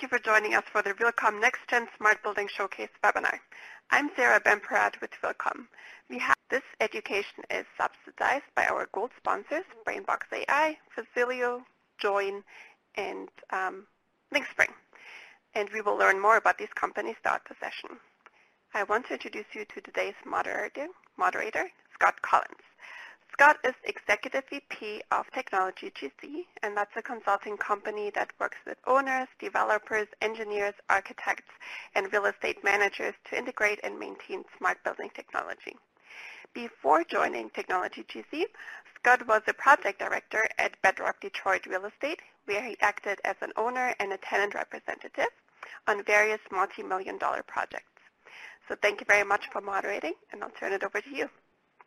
you for joining us for the Realcomm NextGen Smart Building Showcase webinar. I'm Sarah Bemperat with Realcomm. This education is subsidized by our gold sponsors, BrainBox AI, Facilio, Join, and LinkSpring. And we will learn more about these companies throughout the session. I want to introduce you to today's moderator, Scott Collins. Scott is Executive VP of Technology GC, and that's a consulting company that works with owners, developers, engineers, architects, and real estate managers to integrate and maintain smart building technology. Before joining Technology GC, Scott was a project director at Bedrock Detroit Real Estate, where he acted as an owner and a tenant representative on various multi-million-dollar projects. So thank you very much for moderating, and I'll turn it over to you.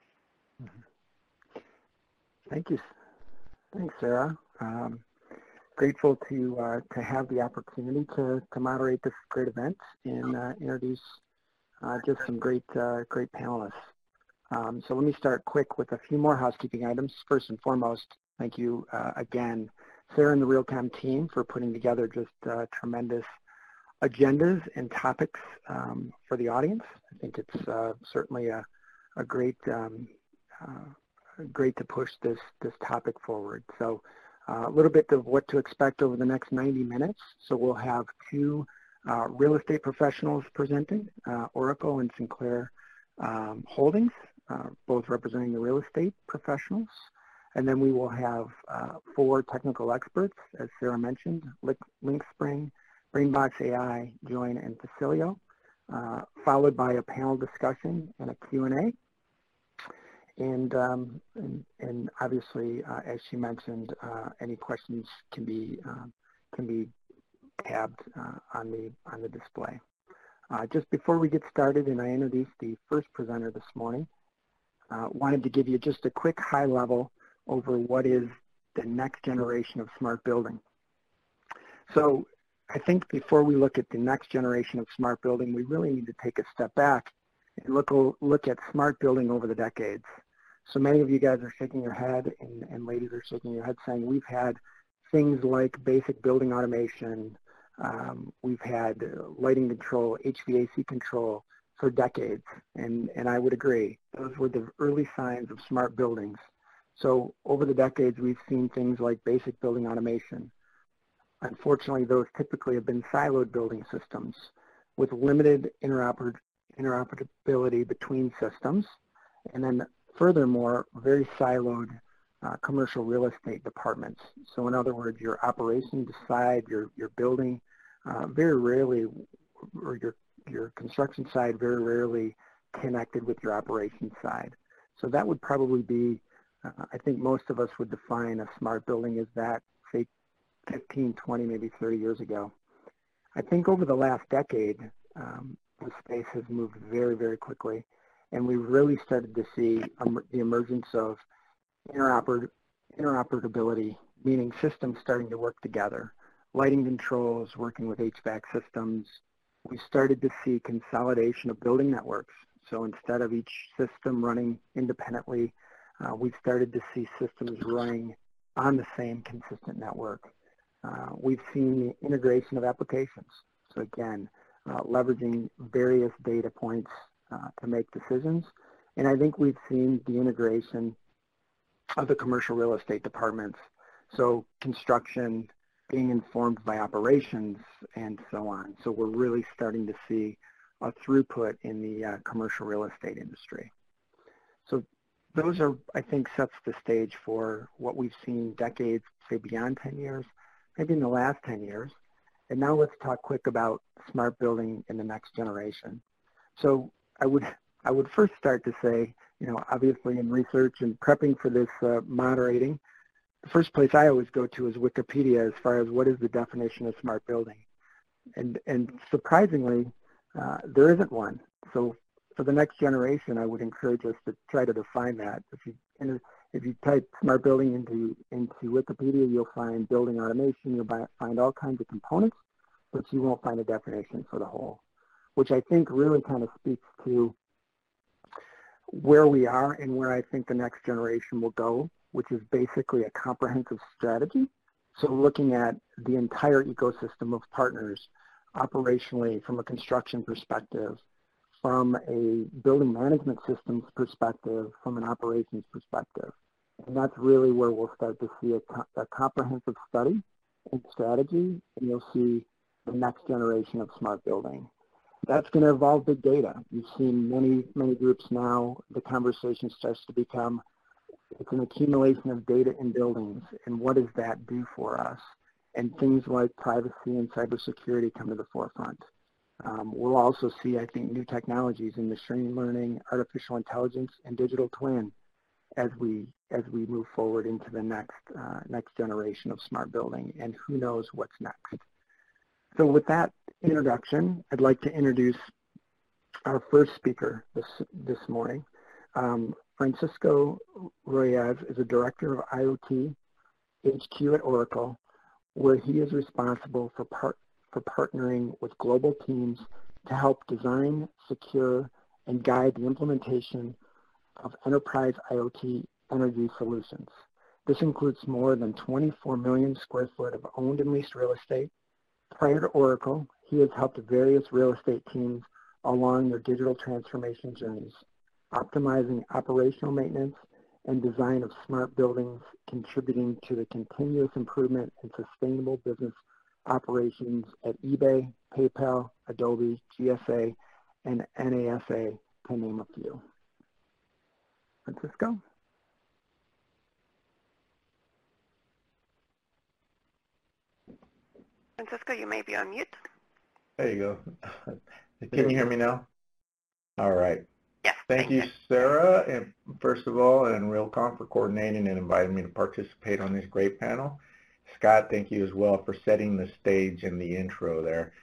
Thank you. Thanks, Sarah. Grateful to have the opportunity to moderate this great event and introduce just some great panelists. So let me start quick with a few more housekeeping items. First and foremost, thank you again, Sarah and the Realcomm team, for putting together just tremendous agendas and topics for the audience. I think it's certainly a great to push this topic forward. So a little bit of what to expect over the next 90 minutes. So we'll have two real estate professionals presenting, Oracle and Sinclair Holdings, both representing the real estate professionals. And then we will have four technical experts, as Sarah mentioned, LinkSpring, BrainBox AI, Join, and Facilio, followed by a panel discussion and a Q&A. And obviously, as she mentioned, any questions can be tabbed on the display. Just before we get started, and I introduce the first presenter this morning, wanted to give you just a quick high level over what is the next generation of smart building. So I think before we look at the next generation of smart building, we really need to take a step back and look at smart building over the decades. So many of you guys are shaking your head, and ladies are shaking your head, saying we've had things like basic building automation, we've had lighting control, HVAC control for decades, and I would agree. Those were the early signs of smart buildings. So over the decades, we've seen things like basic building automation. Unfortunately, those typically have been siloed building systems with limited interoperability between systems, and then furthermore, very siloed commercial real estate departments. So in other words, your operations side, your building, very rarely, or your construction side very rarely connected with your operations side. So that would probably be, I think most of us would define a smart building as that, say, 15, 20, maybe 30 years ago. I think over the last decade, the space has moved very, very quickly, and we really started to see the emergence of interoperability, meaning systems starting to work together. Lighting controls, working with HVAC systems. We started to see consolidation of building networks. So instead of each system running independently, we've started to see systems running on the same consistent network. We've seen the integration of applications. So again, leveraging various data points to make decisions. And I think we've seen the integration of the commercial real estate departments. So construction being informed by operations and so on. So we're really starting to see a throughput in the commercial real estate industry. So those are, I think, sets the stage for what we've seen decades, say beyond 10 years, maybe in the last 10 years. And now let's talk quick about smart building in the next generation. So I would first start to say, obviously in research and prepping for this moderating, the first place I always go to is Wikipedia as far as what is the definition of smart building. And surprisingly, there isn't one. So for the next generation, I would encourage us to try to define that. If you type smart building into Wikipedia, you'll find building automation, you'll find all kinds of components, but you won't find a definition for the whole, which I think really kind of speaks to where we are and where I think the next generation will go, which is basically a comprehensive strategy. So looking at the entire ecosystem of partners operationally from a construction perspective, from a building management systems perspective, from an operations perspective. And that's really where we'll start to see a comprehensive study and strategy, and you'll see the next generation of smart building. That's going to involve big data. You've seen many groups now, the conversation starts to become, it's an accumulation of data in buildings, and what does that do for us? And things like privacy and cybersecurity come to the forefront. We'll also see, I think, new technologies in machine learning, artificial intelligence, and digital twin as we move forward into the next generation of smart building, and who knows what's next. So with that introduction, I'd like to introduce our first speaker this morning. Francisco Ruiz is a director of IoT HQ at Oracle, where he is responsible for partnering with global teams to help design, secure, and guide the implementation of enterprise IoT energy solutions. This includes more than 24 million square foot of owned and leased real estate. Prior to Oracle, he has helped various real estate teams along their digital transformation journeys, optimizing operational maintenance and design of smart buildings, contributing to the continuous improvement in sustainable business operations at eBay, PayPal, Adobe, GSA, and NASA, to name a few. Francisco? Francisco, you may be on mute. There you go. Can you hear me now? All right. Yes. Thank you, Sarah, and first of all, and RealComm for coordinating and inviting me to participate on this great panel. Scott, thank you as well for setting the stage and the intro there.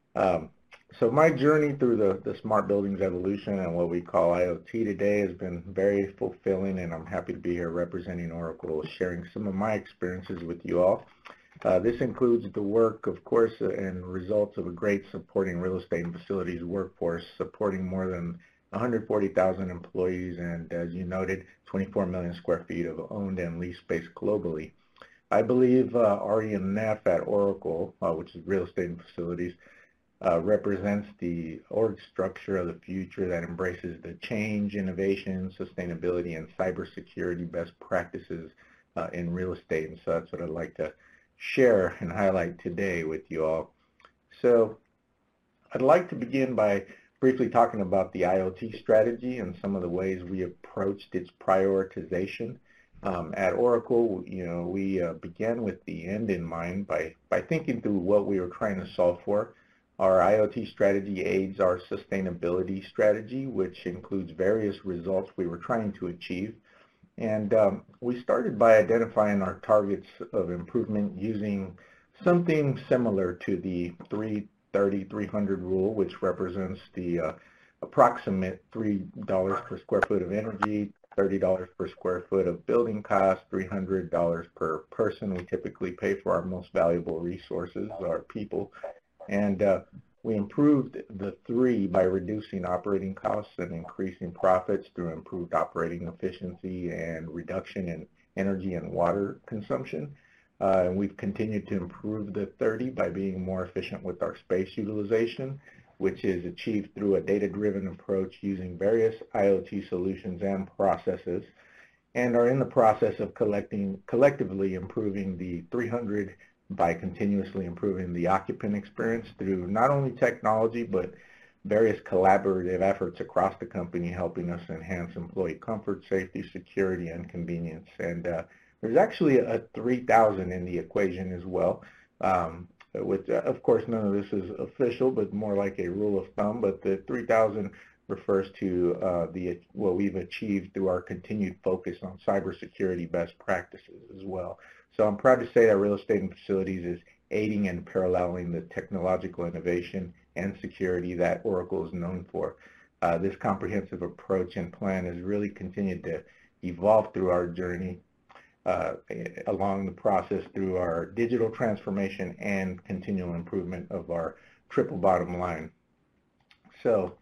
So my journey through the smart buildings evolution and what we call IoT today has been very fulfilling, and I'm happy to be here representing Oracle, sharing some of my experiences with you all. This includes the work, of course, and results of a great supporting real estate and facilities workforce, supporting more than 140,000 employees and, as you noted, 24 million square feet of owned and leased space globally. I believe RE&F at Oracle, which is real estate and facilities, represents the org structure of the future that embraces the change, innovation, sustainability, and cybersecurity best practices in real estate. And so that's what I'd like to share and highlight today with you all. So I'd like to begin by briefly talking about the IoT strategy and some of the ways we approached its prioritization. At Oracle, we began with the end in mind by thinking through what we were trying to solve for. Our IoT strategy aids our sustainability strategy, which includes various results we were trying to achieve. And we started by identifying our targets of improvement using something similar to the 330-300 rule, which represents the approximate $3 per square foot of energy, $30 per square foot of building costs, $300 per person. We typically pay for our most valuable resources, our people. And we improved the three by reducing operating costs and increasing profits through improved operating efficiency and reduction in energy and water consumption. And we've continued to improve the 30 by being more efficient with our space utilization, which is achieved through a data-driven approach using various IoT solutions and processes, and are in the process of collectively improving the 300 by continuously improving the occupant experience through not only technology, but various collaborative efforts across the company, helping us enhance employee comfort, safety, security, and convenience. And there's actually a 3,000 in the equation as well. With, of course, none of this is official, but more like a rule of thumb. But the 3,000 refers to what we've achieved through our continued focus on cybersecurity best practices as well. So I'm proud to say that real estate and facilities is aiding and paralleling the technological innovation and security that Oracle is known for. This comprehensive approach and plan has really continued to evolve through our journey along the process through our digital transformation and continual improvement of our triple bottom line. So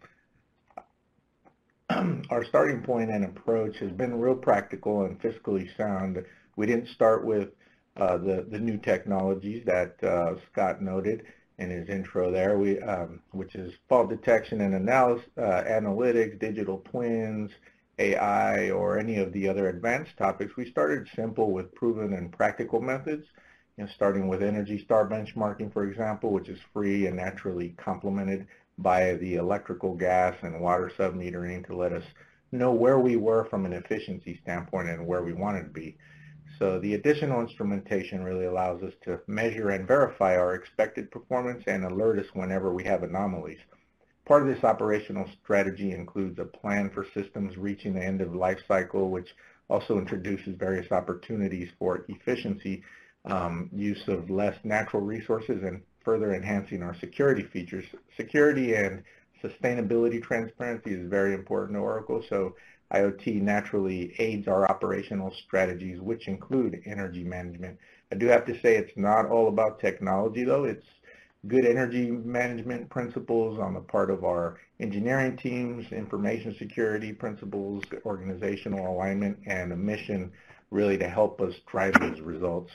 our starting point and approach has been real practical and fiscally sound. We didn't start with the new technologies that Scott noted in his intro there, which is fault detection and analytics, digital twins, AI, or any of the other advanced topics. We started simple with proven and practical methods, starting with Energy Star benchmarking, for example, which is free and naturally complemented by the electrical, gas, and water submetering to let us know where we were from an efficiency standpoint and where we wanted to be. So the additional instrumentation really allows us to measure and verify our expected performance and alert us whenever we have anomalies. Part of this operational strategy includes a plan for systems reaching the end of life cycle, which also introduces various opportunities for efficiency, use of less natural resources, and further enhancing our security features. Security and sustainability transparency is very important to Oracle, so IoT naturally aids our operational strategies, which include energy management. I do have to say it's not all about technology, though. It's good energy management principles on the part of our engineering teams, information security principles, organizational alignment, and a mission really to help us drive those results.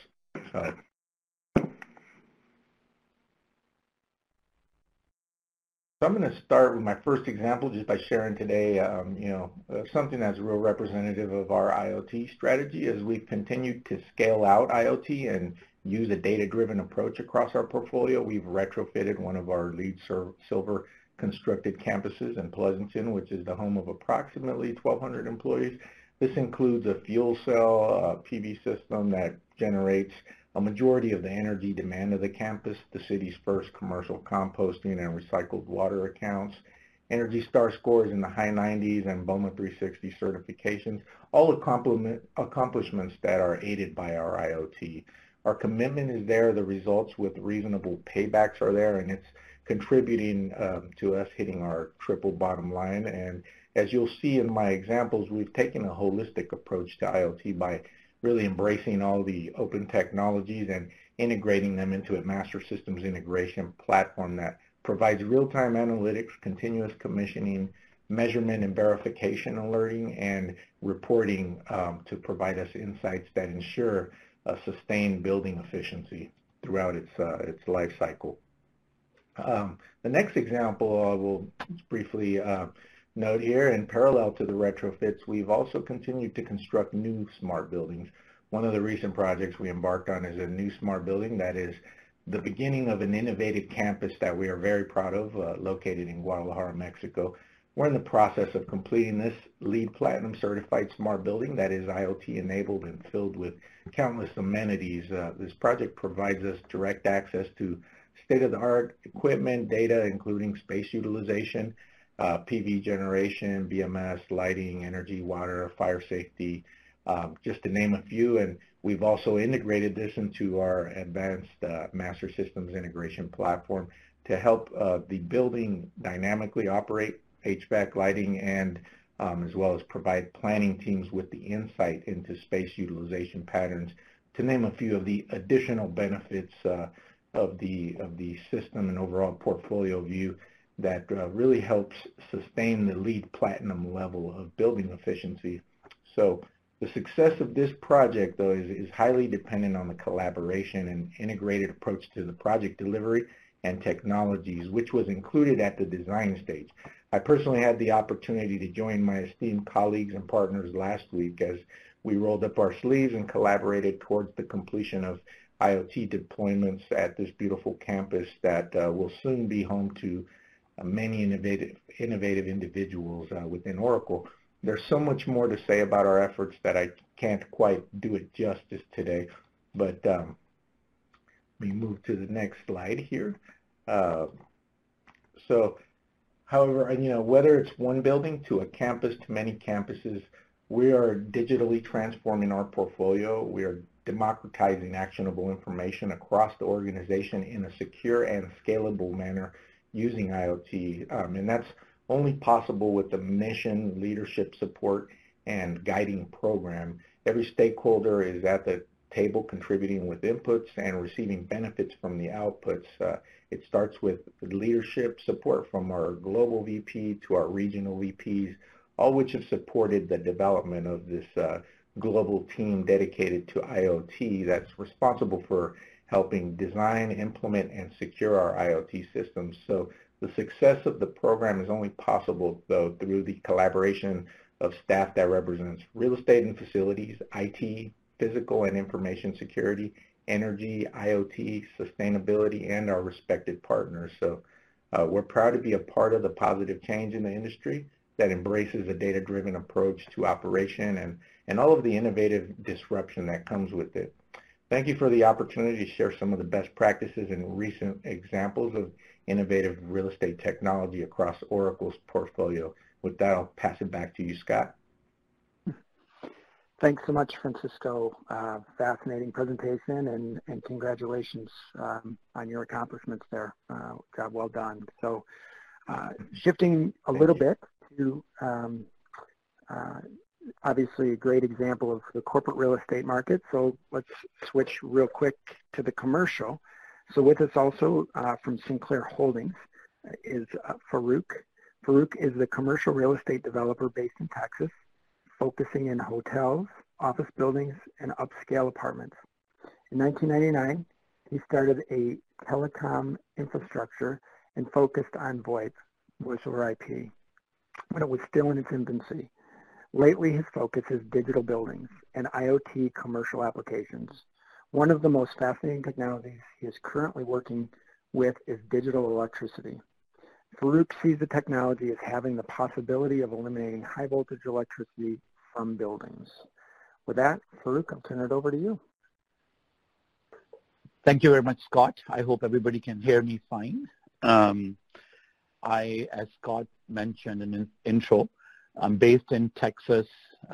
So I'm going to start with my first example just by sharing today, something that's real representative of our IoT strategy. As we've continued to scale out IoT and use a data-driven approach across our portfolio, we've retrofitted one of our LEED Silver constructed campuses in Pleasanton, which is the home of approximately 1,200 employees. This includes a fuel cell PV system that generates a majority of the energy demand of the campus, the city's first commercial composting and recycled water accounts, Energy Star scores in the high 90s, and BOMA 360 certifications, all accomplishments that are aided by our IoT. Our commitment is there, the results with reasonable paybacks are there, and it's contributing to us hitting our triple bottom line. And as you'll see in my examples, we've taken a holistic approach to IoT by really embracing all the open technologies and integrating them into a master systems integration platform that provides real-time analytics, continuous commissioning, measurement and verification alerting, and reporting to provide us insights that ensure a sustained building efficiency throughout its life cycle. The next example I will briefly note here, in parallel to the retrofits, we've also continued to construct new smart buildings. One of the recent projects we embarked on is a new smart building that is the beginning of an innovative campus that we are very proud of, located in Guadalajara, Mexico. We're in the process of completing this LEED Platinum certified smart building that is IoT enabled and filled with countless amenities. This project provides us direct access to state-of-the-art equipment, data, including space utilization, PV generation, BMS, lighting, energy, water, fire safety, just to name a few. And we've also integrated this into our advanced master systems integration platform to help the building dynamically operate HVAC, lighting, and as well as provide planning teams with the insight into space utilization patterns, to name a few of the additional benefits of the system and overall portfolio view that really helps sustain the LEED Platinum level of building efficiency. So the success of this project, though, is highly dependent on the collaboration and integrated approach to the project delivery and technologies, which was included at the design stage. I personally had the opportunity to join my esteemed colleagues and partners last week as we rolled up our sleeves and collaborated towards the completion of IoT deployments at this beautiful campus that will soon be home to many innovative individuals within Oracle. There's so much more to say about our efforts that I can't quite do it justice today, but let me move to the next slide here. So, however, whether it's one building to a campus to many campuses, we are digitally transforming our portfolio. We are democratizing actionable information across the organization in a secure and scalable manner using IoT, and that's only possible with the mission, leadership support, and guiding program. Every stakeholder is at the table contributing with inputs and receiving benefits from the outputs. It starts with leadership support from our global VP to our regional VPs, all which have supported the development of this global team dedicated to IoT that's responsible for helping design, implement, and secure our IoT systems. So the success of the program is only possible, though, through the collaboration of staff that represents real estate and facilities, IT, physical and information security, energy, IoT, sustainability, and our respected partners. So we're proud to be a part of the positive change in the industry that embraces a data-driven approach to operation and all of the innovative disruption that comes with it. Thank you for the opportunity to share some of the best practices and recent examples of innovative real estate technology across Oracle's portfolio. With that, I'll pass it back to you, Scott. Thanks so much, Francisco. Fascinating presentation, and congratulations on your accomplishments there. Job well done. So shifting a little bit to obviously a great example of the corporate real estate market. So let's switch real quick to the commercial. So with us also from Sinclair Holdings is Farouk. Farouk is the commercial real estate developer based in Texas, focusing in hotels, office buildings, and upscale apartments. In 1999, he started a telecom infrastructure and focused on VoIP, voice over IP, when it was still in its infancy. Lately, his focus is digital buildings and IoT commercial applications. One of the most fascinating technologies he is currently working with is digital electricity. Farouk sees the technology as having the possibility of eliminating high voltage electricity from buildings. With that, Farouk, I'll turn it over to you. Thank you very much, Scott. I hope everybody can hear me fine. As Scott mentioned in his intro, I'm based in Texas.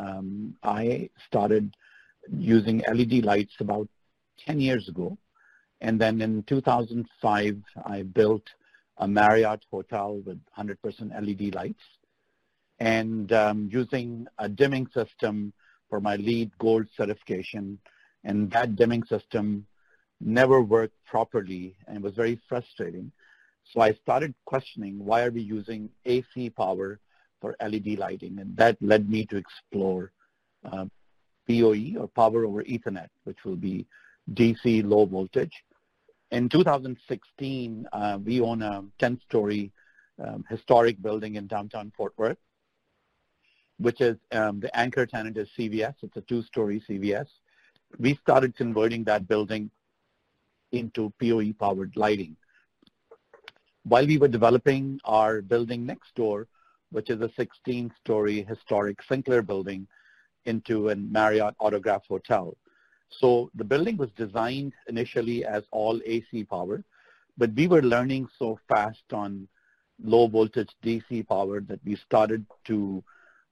I started using LED lights about 10 years ago. And then in 2005, I built a Marriott hotel with 100% LED lights. And using a dimming system for my LEED Gold certification. And that dimming system never worked properly and it was very frustrating. So I started questioning, why are we using AC power for LED lighting? And that led me to explore PoE, or Power over Ethernet, which will be DC low voltage. In 2016, we own a 10-story historic building in downtown Fort Worth, which is the anchor tenant is CVS. It's a 2-story CVS. We started converting that building into PoE-powered lighting. While we were developing our building next door, which is a 16-story historic Sinclair building, into a Marriott Autograph Hotel. So the building was designed initially as all AC power, but we were learning so fast on low voltage DC power that we started to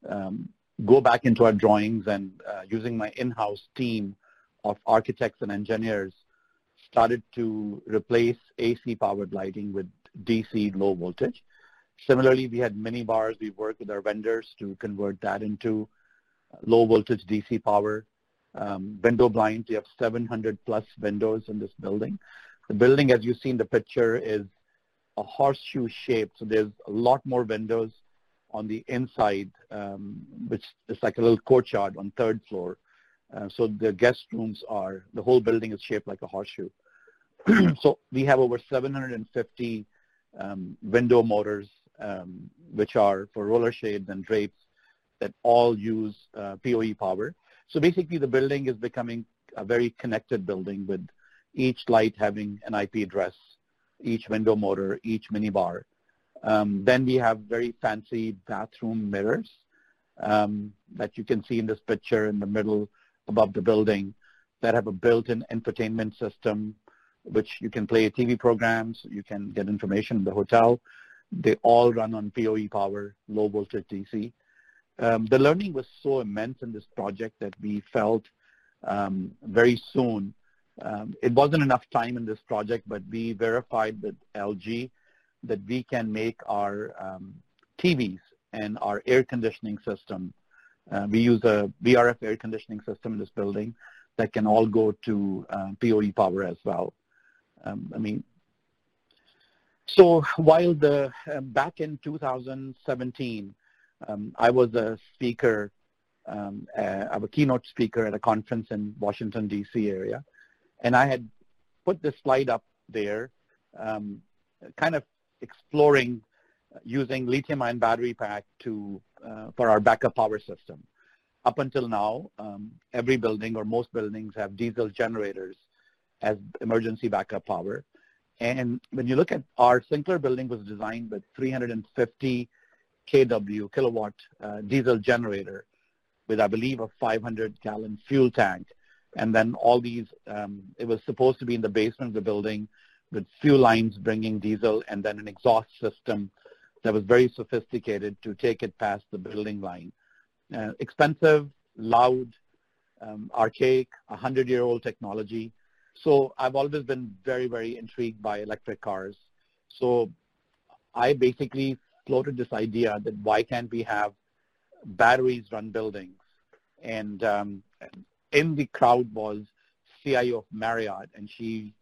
go back into our drawings and using my in-house team of architects and engineers, started to replace AC powered lighting with DC low voltage. Similarly, we had mini bars. We worked with our vendors to convert that into low voltage DC power. Window blinds, we have 700 plus windows in this building. The building, as you see in the picture, is a horseshoe shape. So there's a lot more windows on the inside, which is like a little courtyard on 3rd floor. So the guest rooms are, the whole building is shaped like a horseshoe. So we have over 750 window motors, which are for roller shades and drapes that all use PoE power. So basically the building is becoming a very connected building with each light having an IP address, each window motor, each minibar. Then we have very fancy bathroom mirrors that you can see in this picture in the middle above the building that have a built-in infotainment system, which you can play TV programs, you can get information in the hotel. They all run on PoE power, low voltage DC. The learning was so immense in this project that we felt very soon, it wasn't enough time in this project, but we verified with LG that we can make our TVs and our air conditioning system. We use a VRF air conditioning system in this building that can all go to PoE power as well. So while back in 2017, I was a speaker I'm a keynote speaker at a conference in Washington, D.C. area. And I had put this slide up there, kind of exploring using lithium-ion battery pack for our backup power system. Up until now, every building or most buildings have diesel generators as emergency backup power. And when you look at our Sinclair building was designed with 350 kilowatt diesel generator with, I believe, a 500-gallon fuel tank. And then all these, it was supposed to be in the basement of the building with fuel lines bringing diesel and then an exhaust system that was very sophisticated to take it past the building line. Expensive, loud, archaic, 100-year-old technology. So I've always been very, very intrigued by electric cars. So I basically floated this idea that why can't we have batteries run buildings? And in the crowd was CIO of Marriott, and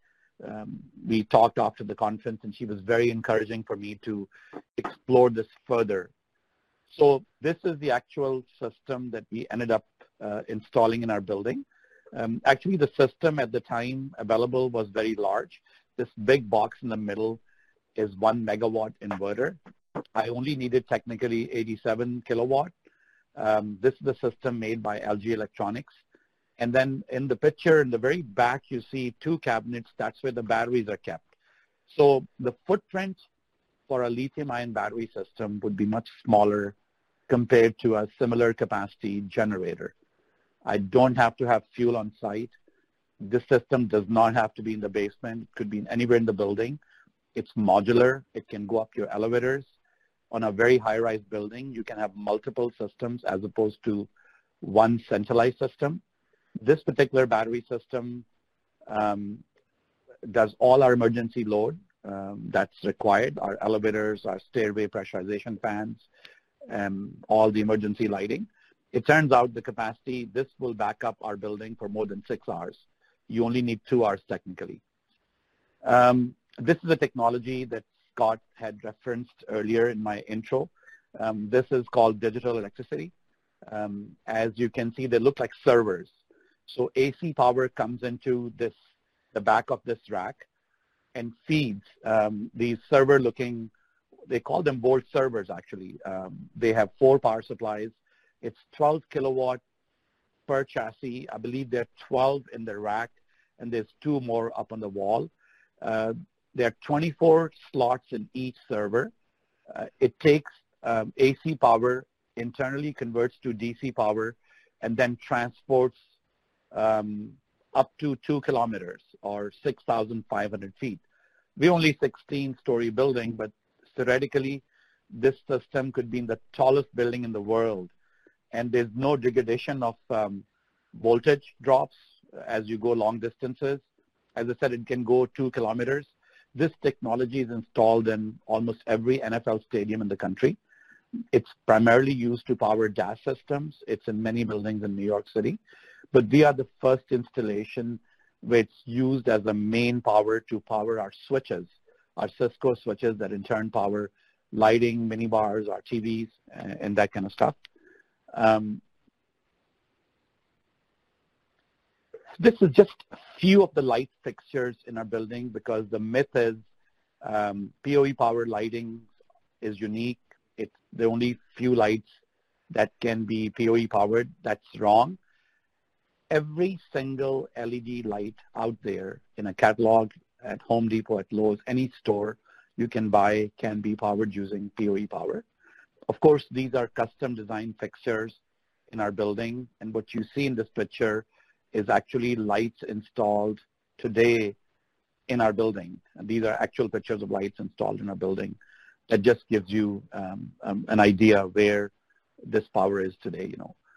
we talked after the conference, and she was very encouraging for me to explore this further. So this is the actual system that we ended up installing in our building. Actually, the system at the time available was very large. This big box in the middle is 1 megawatt inverter. I only needed technically 87 kilowatt. This is the system made by LG Electronics. And then in the picture in the very back, you see 2 cabinets. That's where the batteries are kept. So the footprint for a lithium-ion battery system would be much smaller compared to a similar capacity generator. I don't have to have fuel on site. This system does not have to be in the basement. It could be anywhere in the building. It's modular. It can go up your elevators. On a very high-rise building, you can have multiple systems as opposed to one centralized system. This particular battery system does all our emergency load that's required, our elevators, our stairway pressurization fans, all the emergency lighting. It turns out the capacity, this will back up our building for more than 6 hours. You only need 2 hours technically. This is a technology that Scott had referenced earlier in my intro. This is called digital electricity. As you can see, they look like servers. So AC power comes into the back of this rack and feeds these server-looking, they call them Volt servers actually. They have 4 power supplies. It's 12 kilowatt per chassis. I believe there are 12 in the rack, and there's 2 more up on the wall. There are 24 slots in each server. It takes AC power, internally converts to DC power, and then transports up to 2 kilometers or 6,500 feet. We're only 16-story building, but theoretically, this system could be in the tallest building in the world. And there's no degradation of voltage drops as you go long distances. As I said, it can go 2 kilometers. This technology is installed in almost every NFL stadium in the country. It's primarily used to power DAS systems. It's in many buildings in New York City. But we are the first installation where it's used as the main power to power our switches, our Cisco switches that in turn power lighting, mini bars, our TVs, and that kind of stuff. This is just a few of the light fixtures in our building because the myth is PoE power lighting is unique. It's the only few lights that can be PoE powered. That's wrong. Every single LED light out there in a catalog at Home Depot, at Lowe's, any store you can buy can be powered using PoE power. Of course, these are custom designed fixtures in our building, and what you see in this picture is actually lights installed today in our building. And these are actual pictures of lights installed in our building. That just gives you an idea where this power is today.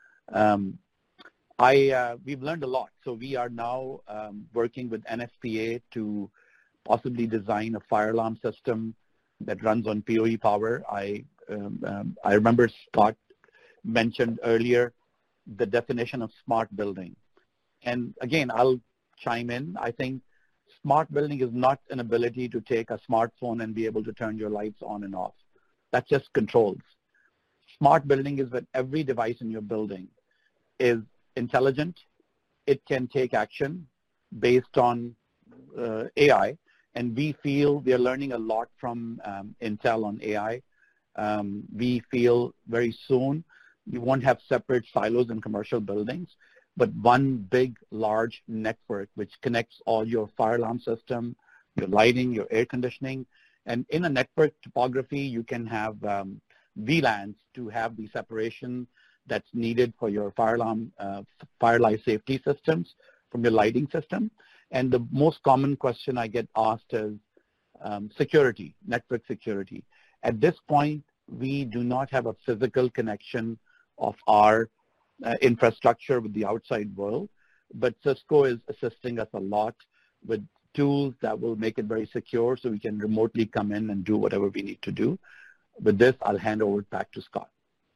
We've learned a lot. So we are now working with NFPA to possibly design a fire alarm system that runs on PoE power. I remember Scott mentioned earlier the definition of smart building. And again, I'll chime in. I think smart building is not an ability to take a smartphone and be able to turn your lights on and off. That's just controls. Smart building is when every device in your building is intelligent. It can take action based on AI, and we feel we are learning a lot from Intel on AI. We feel very soon we won't have separate silos in commercial buildings, but one big, large network which connects all your fire alarm system, your lighting, your air conditioning. And in a network topography, you can have VLANs to have the separation that's needed for your fire alarm, fire life safety systems from your lighting system. And the most common question I get asked is security, network security. At this point, we do not have a physical connection of our infrastructure with the outside world, but Cisco is assisting us a lot with tools that will make it very secure so we can remotely come in and do whatever we need to do. With this, I'll hand over back to Scott.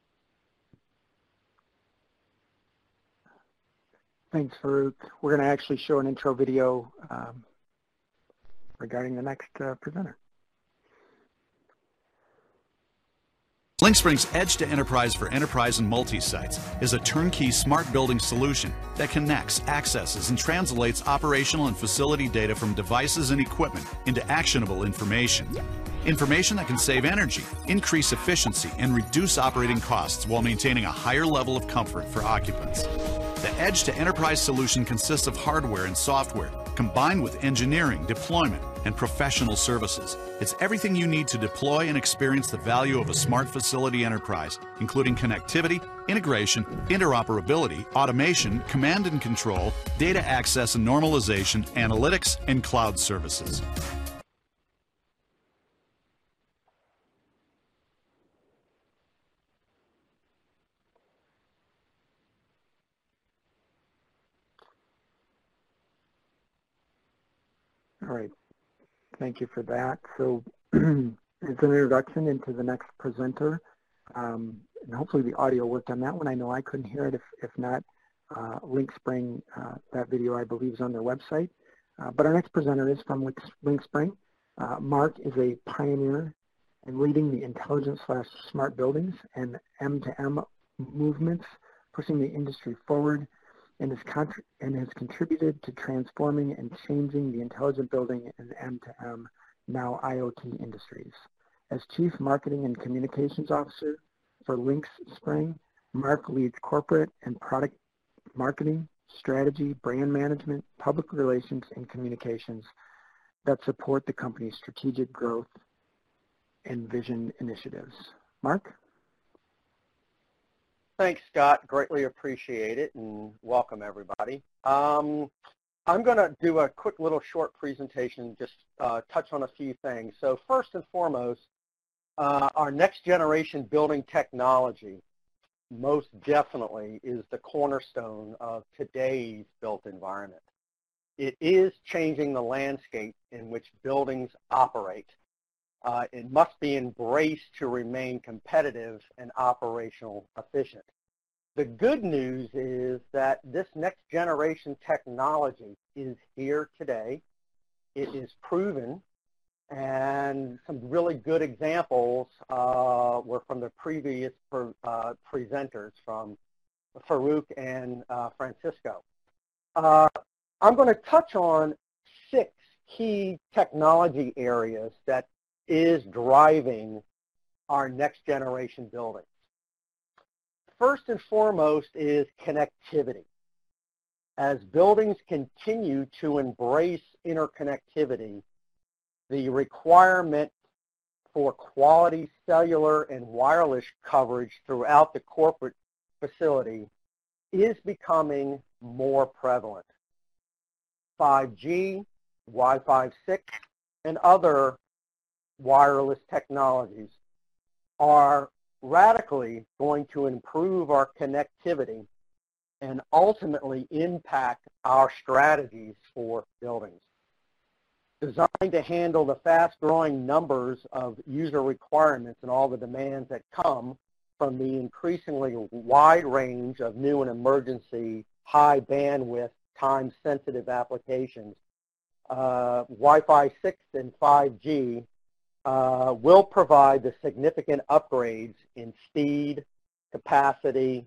Thanks, Farooq. We're going to actually show an intro video regarding the next presenter. LinkSpring's Edge to Enterprise for enterprise and multi-sites is a turnkey smart building solution that connects, accesses, and translates operational and facility data from devices and equipment into actionable information. Information that can save energy, increase efficiency, and reduce operating costs while maintaining a higher level of comfort for occupants. The Edge to Enterprise solution consists of hardware and software, combined with engineering, deployment, and professional services. It's everything you need to deploy and experience the value of a smart facility enterprise, including connectivity, integration, interoperability, automation, command and control, data access and normalization, analytics, and cloud services. All right. Thank you for that. So as an introduction into the next presenter, and hopefully the audio worked on that one. I know I couldn't hear it. If not, LinkSpring, that video I believe is on their website. But our next presenter is from LinkSpring. Mark is a pioneer in leading the intelligent/smart buildings and M2M movements, pushing the industry forward, and has contributed to transforming and changing the intelligent building and M2M, now IoT industries. As Chief Marketing and Communications Officer for LinkSpring, Mark leads corporate and product marketing, strategy, brand management, public relations, and communications that support the company's strategic growth and vision initiatives. Mark? Thanks, Scott. Greatly appreciate it, and welcome, everybody. I'm going to do a quick little short presentation, just touch on a few things. So first and foremost, our next generation building technology most definitely is the cornerstone of today's built environment. It is changing the landscape in which buildings operate. It must be embraced to remain competitive and operational efficient. The good news is that this next generation technology is here today. It is proven, and some really good examples were from the previous presenters, from Farooq and Francisco. I'm going to touch on 6 key technology areas that is driving our next generation buildings. First and foremost is connectivity. As buildings continue to embrace interconnectivity, the requirement for quality cellular and wireless coverage throughout the corporate facility is becoming more prevalent. 5G, Wi-Fi 6, and other wireless technologies are radically going to improve our connectivity and ultimately impact our strategies for buildings. Designed to handle the fast-growing numbers of user requirements and all the demands that come from the increasingly wide range of new and emergency, high bandwidth, time-sensitive applications, Wi-Fi 6 and 5G will provide the significant upgrades in speed, capacity,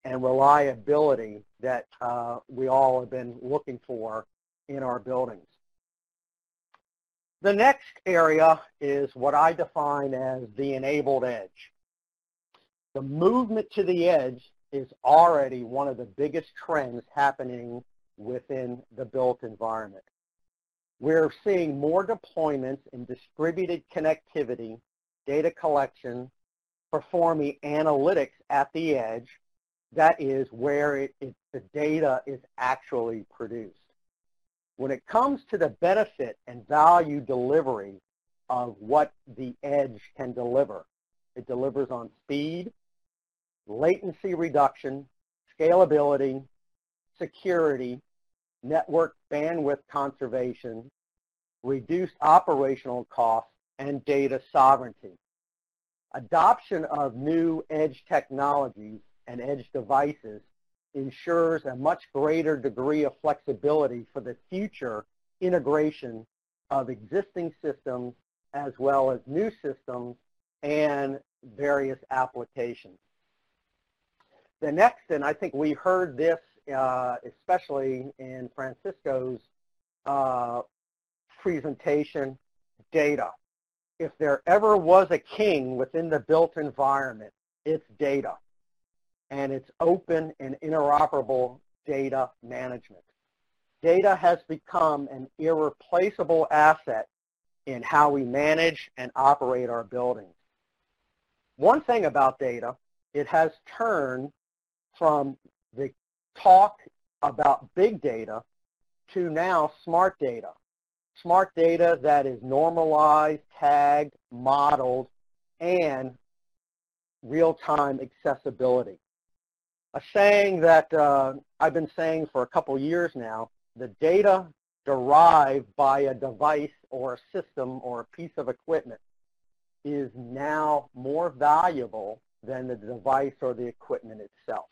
and reliability that we all have been looking for in our buildings. The next area is what I define as the enabled edge. The movement to the edge is already one of the biggest trends happening within the built environment. We're seeing more deployments in distributed connectivity, data collection, performing analytics at the edge. That is where the data is actually produced. When it comes to the benefit and value delivery of what the edge can deliver, it delivers on speed, latency reduction, scalability, security, network bandwidth conservation, reduced operational costs, and data sovereignty. Adoption of new edge technologies and edge devices ensures a much greater degree of flexibility for the future integration of existing systems as well as new systems and various applications. The next, and I think we heard this especially in Francisco's presentation, data. If there ever was a king within the built environment, it's data. And it's open and interoperable data management. Data has become an irreplaceable asset in how we manage and operate our buildings. One thing about data, it has turned from the talk about big data to now smart data. Smart data that is normalized, tagged, modeled, and real-time accessibility. A saying that I've been saying for a couple years now, the data derived by a device or a system or a piece of equipment is now more valuable than the device or the equipment itself.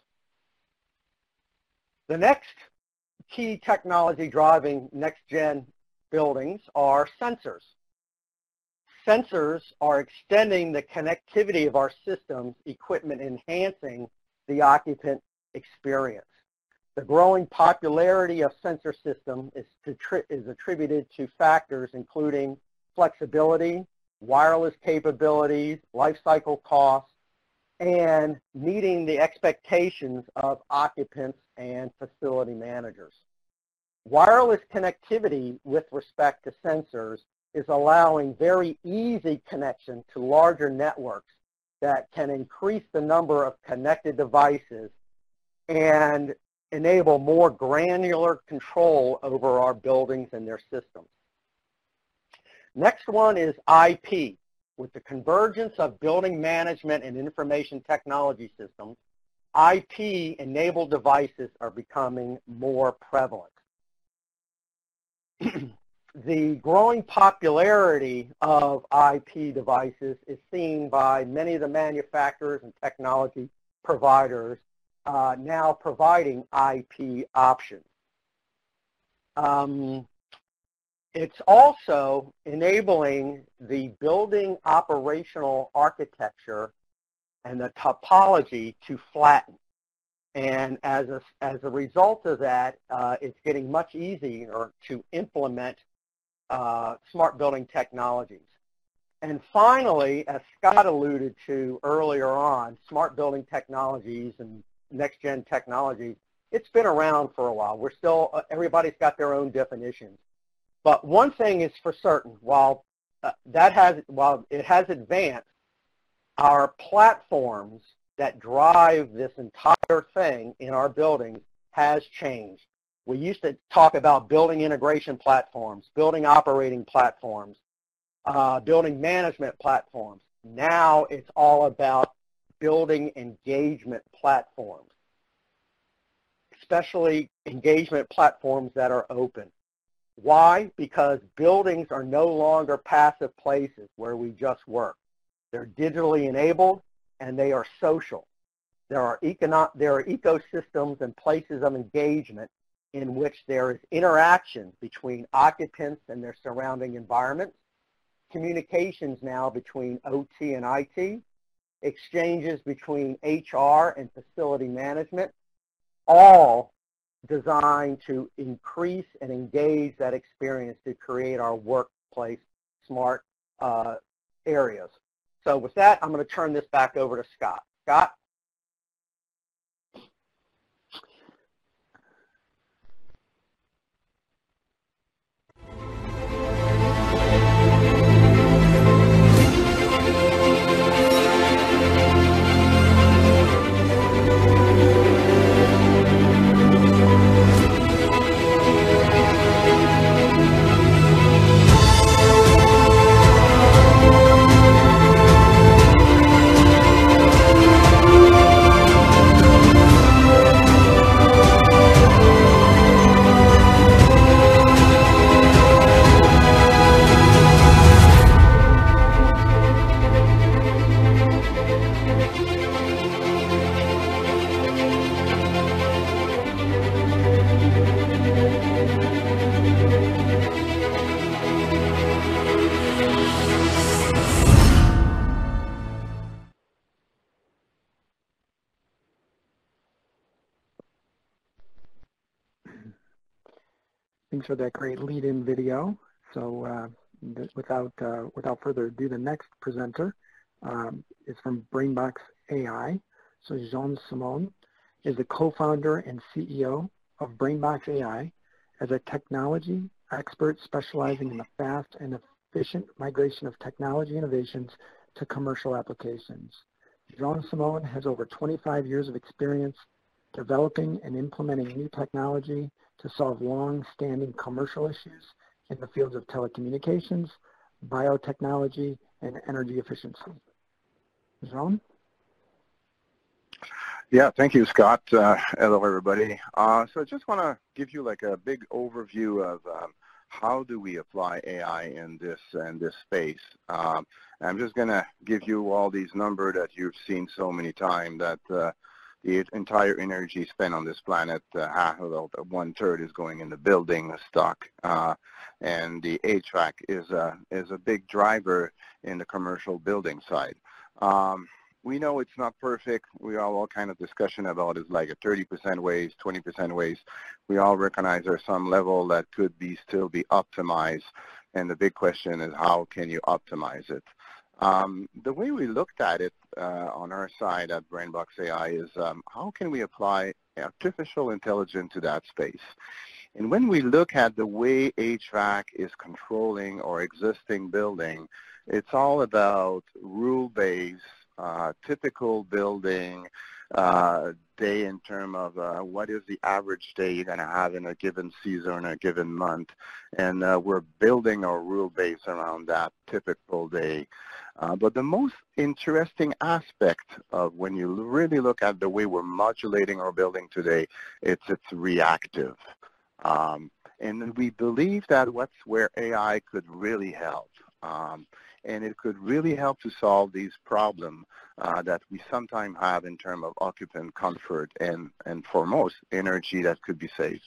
The next key technology driving next-gen buildings are sensors. Sensors are extending the connectivity of our systems, equipment, enhancing the occupant experience. The growing popularity of sensor systems is attributed to factors including flexibility, wireless capabilities, life cycle costs, and meeting the expectations of occupants and facility managers. Wireless connectivity with respect to sensors is allowing very easy connection to larger networks that can increase the number of connected devices and enable more granular control over our buildings and their systems. Next one is IP. With the convergence of building management and information technology systems, IP-enabled devices are becoming more prevalent. The growing popularity of IP devices is seen by many of the manufacturers and technology providers now providing IP options. It's also enabling the building operational architecture and the topology to flatten. And as a result of that, it's getting much easier to implement smart building technologies. And finally, as Scott alluded to earlier on, smart building technologies and next-gen technologies, it's been around for a while. We're still, everybody's got their own definitions. But one thing is for certain, while it has advanced, our platforms that drive this entire thing in our buildings has changed. We used to talk about building integration platforms, building operating platforms, building management platforms. Now it's all about building engagement platforms, especially engagement platforms that are open. Why? Because buildings are no longer passive places where we just work. They're digitally enabled and they are social. There are ecosystems and places of engagement in which there is interaction between occupants and their surrounding environments, communications now between OT and IT, exchanges between HR and facility management, all designed to increase and engage that experience to create our workplace smart areas. So with that, I'm going to turn this back over to Scott. Scott? Thanks for that great lead-in video. So without further ado, the next presenter is from BrainBox AI. So Jean-Simon is the co-founder and CEO of BrainBox AI as a technology expert specializing in the fast and efficient migration of technology innovations to commercial applications. Jean-Simon has over 25 years of experience developing and implementing new technology to solve long-standing commercial issues in the fields of telecommunications, biotechnology, and energy efficiency. Jean? Yeah, thank you, Scott. Hello, everybody. So I just want to give you like a big overview of how do we apply AI in this space. I'm just going to give you all these numbers that you've seen so many times that the entire energy spent on this planet, one-third is going in the building stock, and the HVAC is a big driver in the commercial building side. We know it's not perfect. We all kind of discussion about it's like a 30% waste, 20% waste. We all recognize there's some level that could still be optimized, and the big question is how can you optimize it? The way we looked at it on our side at BrainBox AI is how can we apply artificial intelligence to that space? And when we look at the way HVAC is controlling our existing building, it's all about rule-based, typical building day in terms of what is the average day you're going to have in a given season or a given month. And we're building our rule base around that typical day. But the most interesting aspect of when you really look at the way we're modulating our building today, it's reactive. And we believe that that's where AI could really help. And it could really help to solve these problems that we sometimes have in terms of occupant comfort and foremost, energy that could be saved.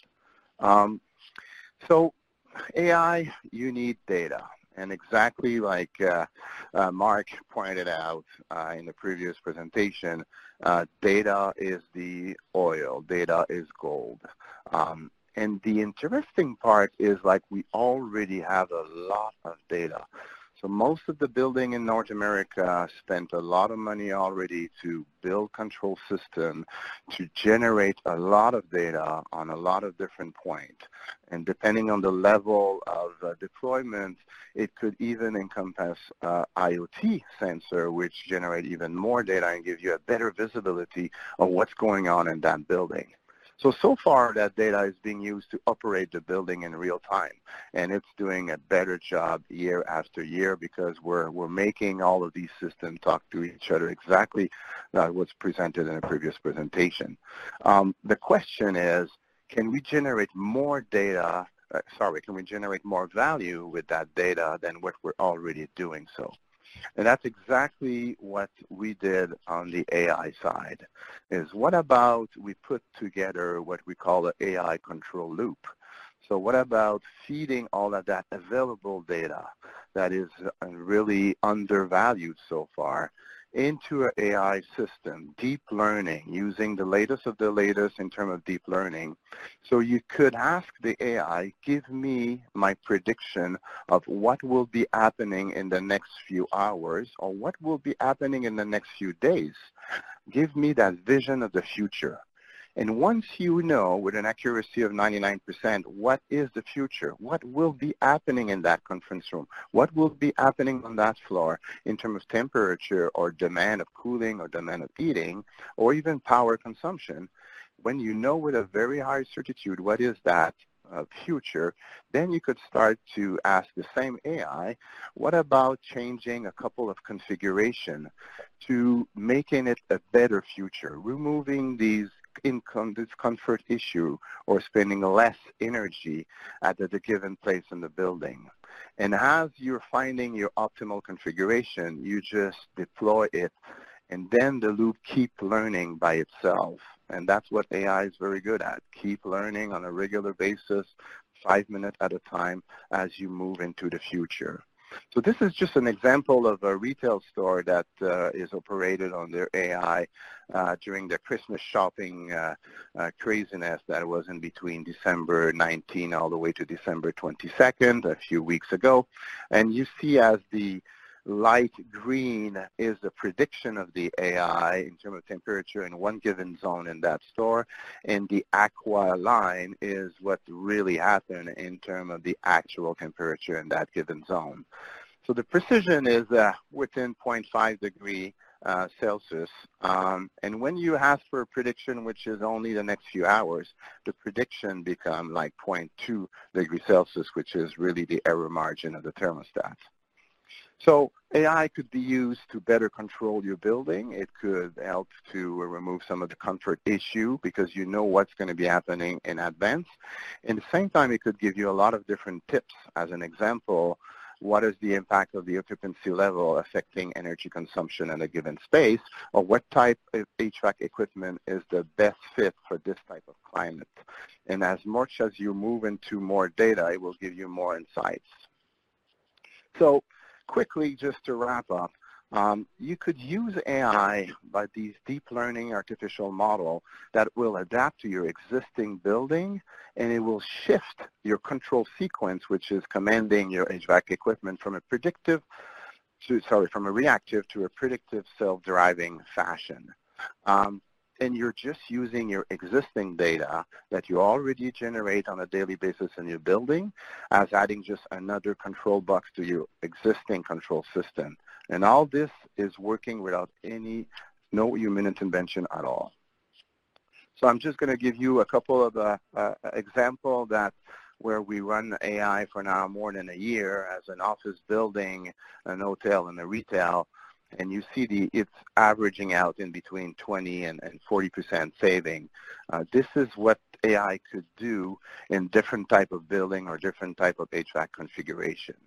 So AI, you need data. And exactly like Mark pointed out in the previous presentation, data is the oil, data is gold. And the interesting part is like we already have a lot of data. So most of the building in North America spent a lot of money already to build control system to generate a lot of data on a lot of different points. And depending on the level of deployment, it could even encompass IoT sensor, which generate even more data and give you a better visibility of what's going on in that building. So far, that data is being used to operate the building in real time, and it's doing a better job year after year because we're making all of these systems talk to each other exactly what's presented in a previous presentation. The question is, can we generate more data, can we generate more value with that data than what we're already doing so? And that's exactly what we did on the AI side, is what about we put together what we call the AI control loop. So what about feeding all of that available data that is really undervalued so far into an AI system, deep learning, using the latest of the latest in terms of deep learning. So you could ask the AI, give me my prediction of what will be happening in the next few hours or what will be happening in the next few days. Give me that vision of the future. And once you know with an accuracy of 99% what is the future, what will be happening in that conference room, what will be happening on that floor in terms of temperature or demand of cooling or demand of heating or even power consumption, when you know with a very high certitude what is that future, then you could start to ask the same AI, what about changing a couple of configuration to making it a better future, removing these discomfort issue or spending less energy at the given place in the building. And as you're finding your optimal configuration, you just deploy it, and then the loop keep learning by itself. And that's what AI is very good at. Keep learning on a regular basis, 5 minutes at a time as you move into the future. So this is just an example of a retail store that is operated on their AI during the Christmas shopping craziness that was in between December 19 all the way to December 22nd, a few weeks ago. And you see as the light green is the prediction of the AI in terms of temperature in one given zone in that store, and the aqua line is what really happened in terms of the actual temperature in that given zone. So the precision is within 0.5 degree Celsius, and when you ask for a prediction which is only the next few hours, the prediction becomes like 0.2 degrees Celsius, which is really the error margin of the thermostat. So AI could be used to better control your building. It could help to remove some of the comfort issue because you know what's going to be happening in advance. At the same time, it could give you a lot of different tips. As an example, what is the impact of the occupancy level affecting energy consumption in a given space, or what type of HVAC equipment is the best fit for this type of climate. And as much as you move into more data, it will give you more insights. So quickly, just to wrap up, you could use AI by these deep learning artificial model that will adapt to your existing building, and it will shift your control sequence, which is commanding your HVAC equipment from a reactive to a predictive self-driving fashion. And you're just using your existing data that you already generate on a daily basis in your building as adding just another control box to your existing control system. And all this is working without no human intervention at all. So I'm just going to give you a couple of examples where we run AI for now more than a year as an office building, an hotel, and a retail. And you see it's averaging out in between 20 and 40% saving. This is what AI could do in different type of building or different type of HVAC configuration.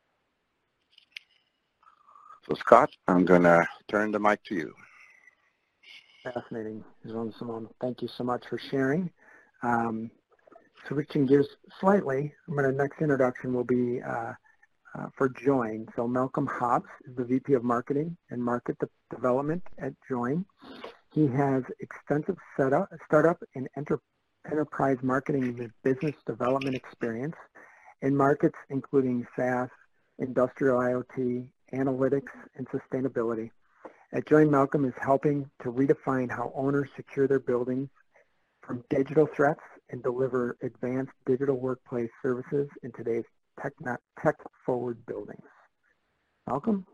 So Scott, I'm going to turn the mic to you. Fascinating, Jean-Simon. Thank you so much for sharing. Switching gears slightly, my next introduction will be for Join. So Malcolm Hobbs is the VP of Marketing and Market Development at Join. He has extensive startup and enterprise marketing and business development experience in markets including SaaS, industrial IoT, analytics, and sustainability. At Join, Malcolm is helping to redefine how owners secure their buildings from digital threats and deliver advanced digital workplace services in today's tech-forward buildings. Malcolm?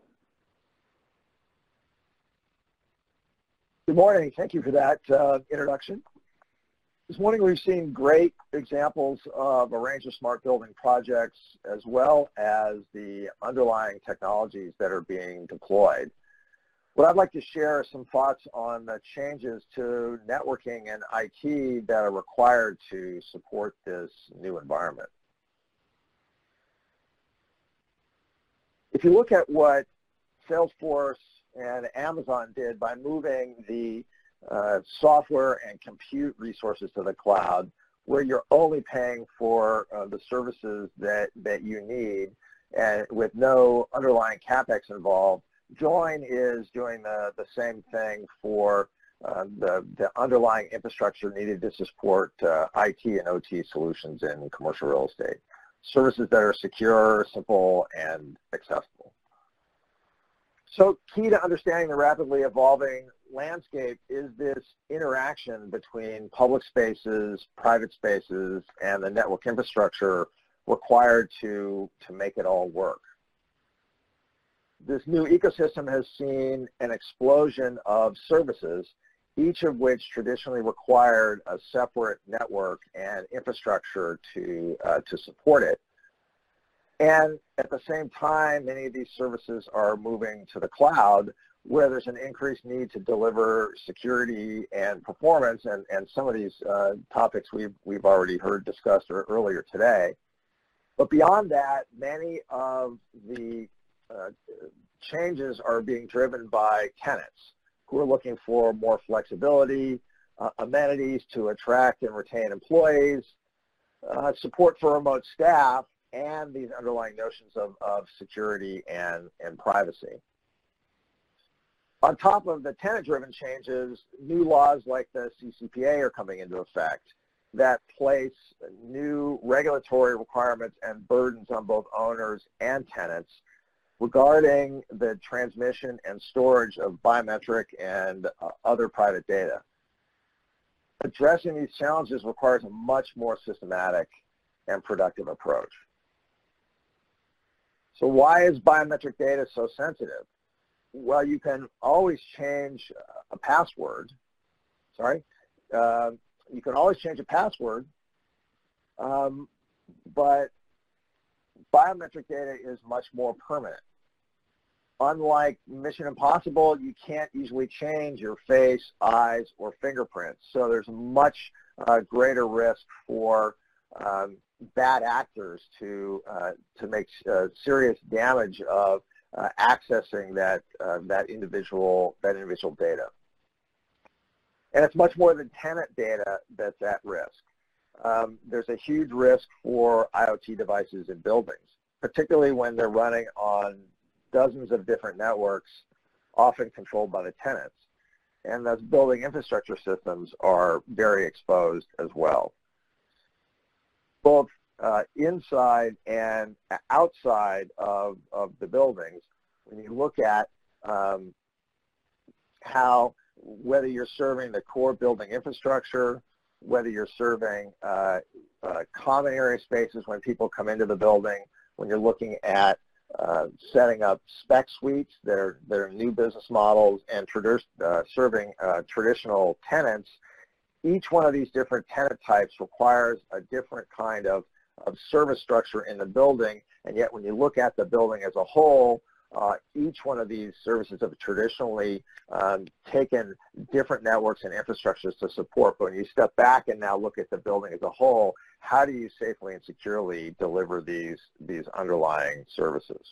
Good morning. Thank you for that introduction. This morning we've seen great examples of a range of smart building projects as well as the underlying technologies that are being deployed. What I'd like to share are some thoughts on the changes to networking and IT that are required to support this new environment. If you look at what Salesforce and Amazon did by moving the software and compute resources to the cloud, where you're only paying for the services that you need and with no underlying CapEx involved, Join is doing the same thing for the underlying infrastructure needed to support IT and OT solutions in commercial real estate. Services that are secure, simple, and accessible. So key to understanding the rapidly evolving landscape is this interaction between public spaces, private spaces, and the network infrastructure required to make it all work. This new ecosystem has seen an explosion of services, each of which traditionally required a separate network and infrastructure to support it. And at the same time, many of these services are moving to the cloud, where there's an increased need to deliver security and performance, and some of these topics we've already heard discussed earlier today. But beyond that, many of the changes are being driven by tenants who are looking for more flexibility, amenities to attract and retain employees, support for remote staff, and these underlying notions of security and privacy. On top of the tenant-driven changes, new laws like the CCPA are coming into effect that place new regulatory requirements and burdens on both owners and tenants regarding the transmission and storage of biometric and other private data. Addressing these challenges requires a much more systematic and productive approach. So why is biometric data so sensitive? Well, you can always change a password. You can always change a password, but biometric data is much more permanent. Unlike Mission Impossible, you can't easily change your face, eyes, or fingerprints. So there's much greater risk for bad actors to make serious damage of accessing that individual data. And it's much more than tenant data that's at risk. There's a huge risk for IoT devices in buildings, particularly when they're running on dozens of different networks, often controlled by the tenants. And those building infrastructure systems are very exposed as well. Both inside and outside of the buildings, when you look at how, whether you're serving the core building infrastructure, whether you're serving common area spaces when people come into the building, when you're looking at setting up spec suites that are new business models, and serving traditional tenants, each one of these different tenant types requires a different kind of service structure in the building, and yet when you look at the building as a whole, each one of these services have traditionally taken different networks and infrastructures to support. But when you step back and now look at the building as a whole, how do you safely and securely deliver these underlying services?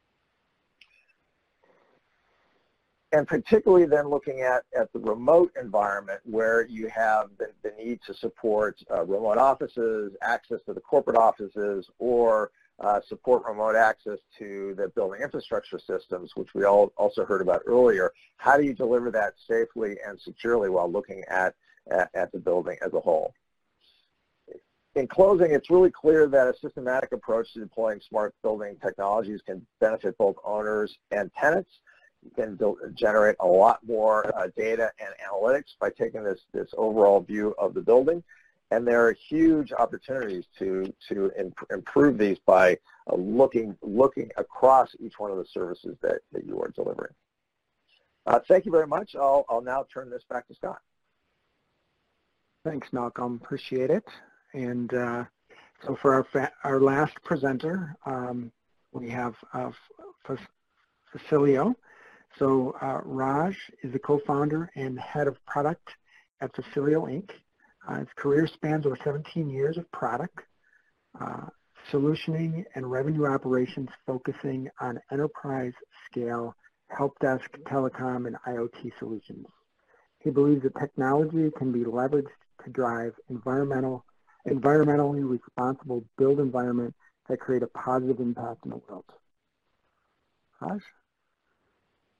And particularly then looking at the remote environment, where you have the need to support remote offices, access to the corporate offices, or support remote access to the building infrastructure systems, which we also heard about earlier. How do you deliver that safely and securely while looking at the building as a whole? In closing, it's really clear that a systematic approach to deploying smart building technologies can benefit both owners and tenants. You can generate a lot more data and analytics by taking this overall view of the building. And there are huge opportunities to improve these by looking across each one of the services that you are delivering. Thank you very much. I'll now turn this back to Scott. Thanks, Malcolm. Appreciate it. And so for our last presenter, we have Facilio. So Raj is the co-founder and head of product at Facilio Inc. His career spans over 17 years of product, solutioning and revenue operations focusing on enterprise scale, help desk, telecom, and IoT solutions. He believes that technology can be leveraged to drive environmentally responsible build environment that create a positive impact in the world. Raj?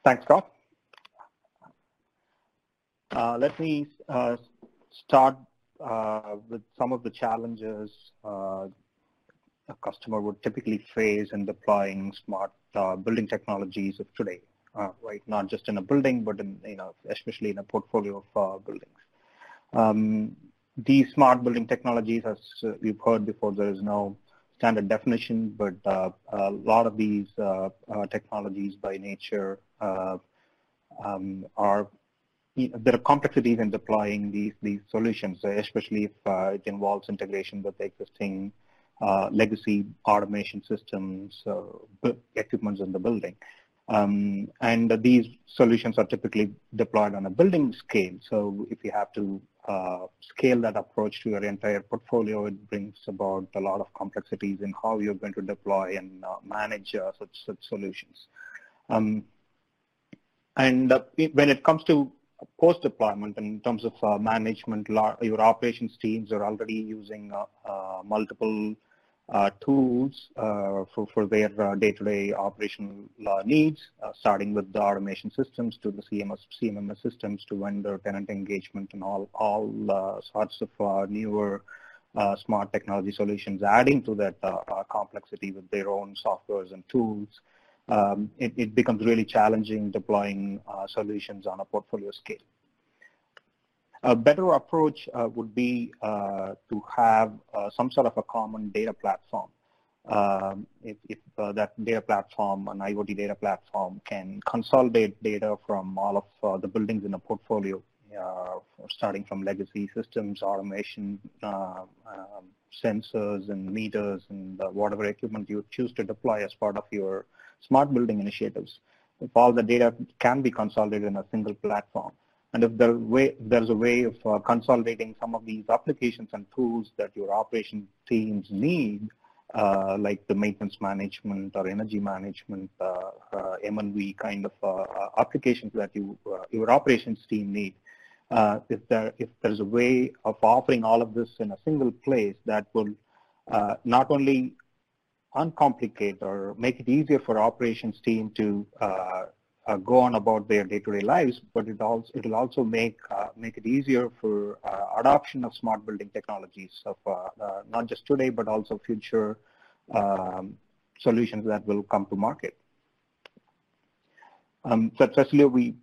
Thanks, Scott. Let me start with some of the challenges a customer would typically face in deploying smart building technologies of today, right? Not just in a building, but in, especially in a portfolio of buildings. These smart building technologies, as we've heard before, there is no standard definition, but a lot of these technologies by nature are, there are complexities in deploying these solutions, especially if it involves integration with existing legacy automation systems, equipments in the building. And these solutions are typically deployed on a building scale. So if you have to scale that approach to your entire portfolio, it brings about a lot of complexities in how you're going to deploy and manage such solutions. And when it comes to post-deployment, in terms of management, your operations teams are already using multiple tools for their day-to-day operational needs, starting with the automation systems to the CMMS systems to vendor tenant engagement and all sorts of newer smart technology solutions, adding to that complexity with their own softwares and tools. It becomes really challenging deploying solutions on a portfolio scale. A better approach would be to have some sort of a common data platform. If that data platform, an IoT data platform, can consolidate data from all of the buildings in a portfolio, starting from legacy systems, automation, sensors and meters and whatever equipment you choose to deploy as part of your smart building initiatives. If all the data can be consolidated in a single platform, and if there's a way of consolidating some of these applications and tools that your operation teams need, like the maintenance management or energy management, M&V kind of applications that your operations team need, if there's a way of offering all of this in a single place, that will not only uncomplicate or make it easier for operations team to go on about their day-to-day lives, but it'll also make it easier for adoption of smart building technologies of not just today, but also future solutions that will come to market. So at Facilio, we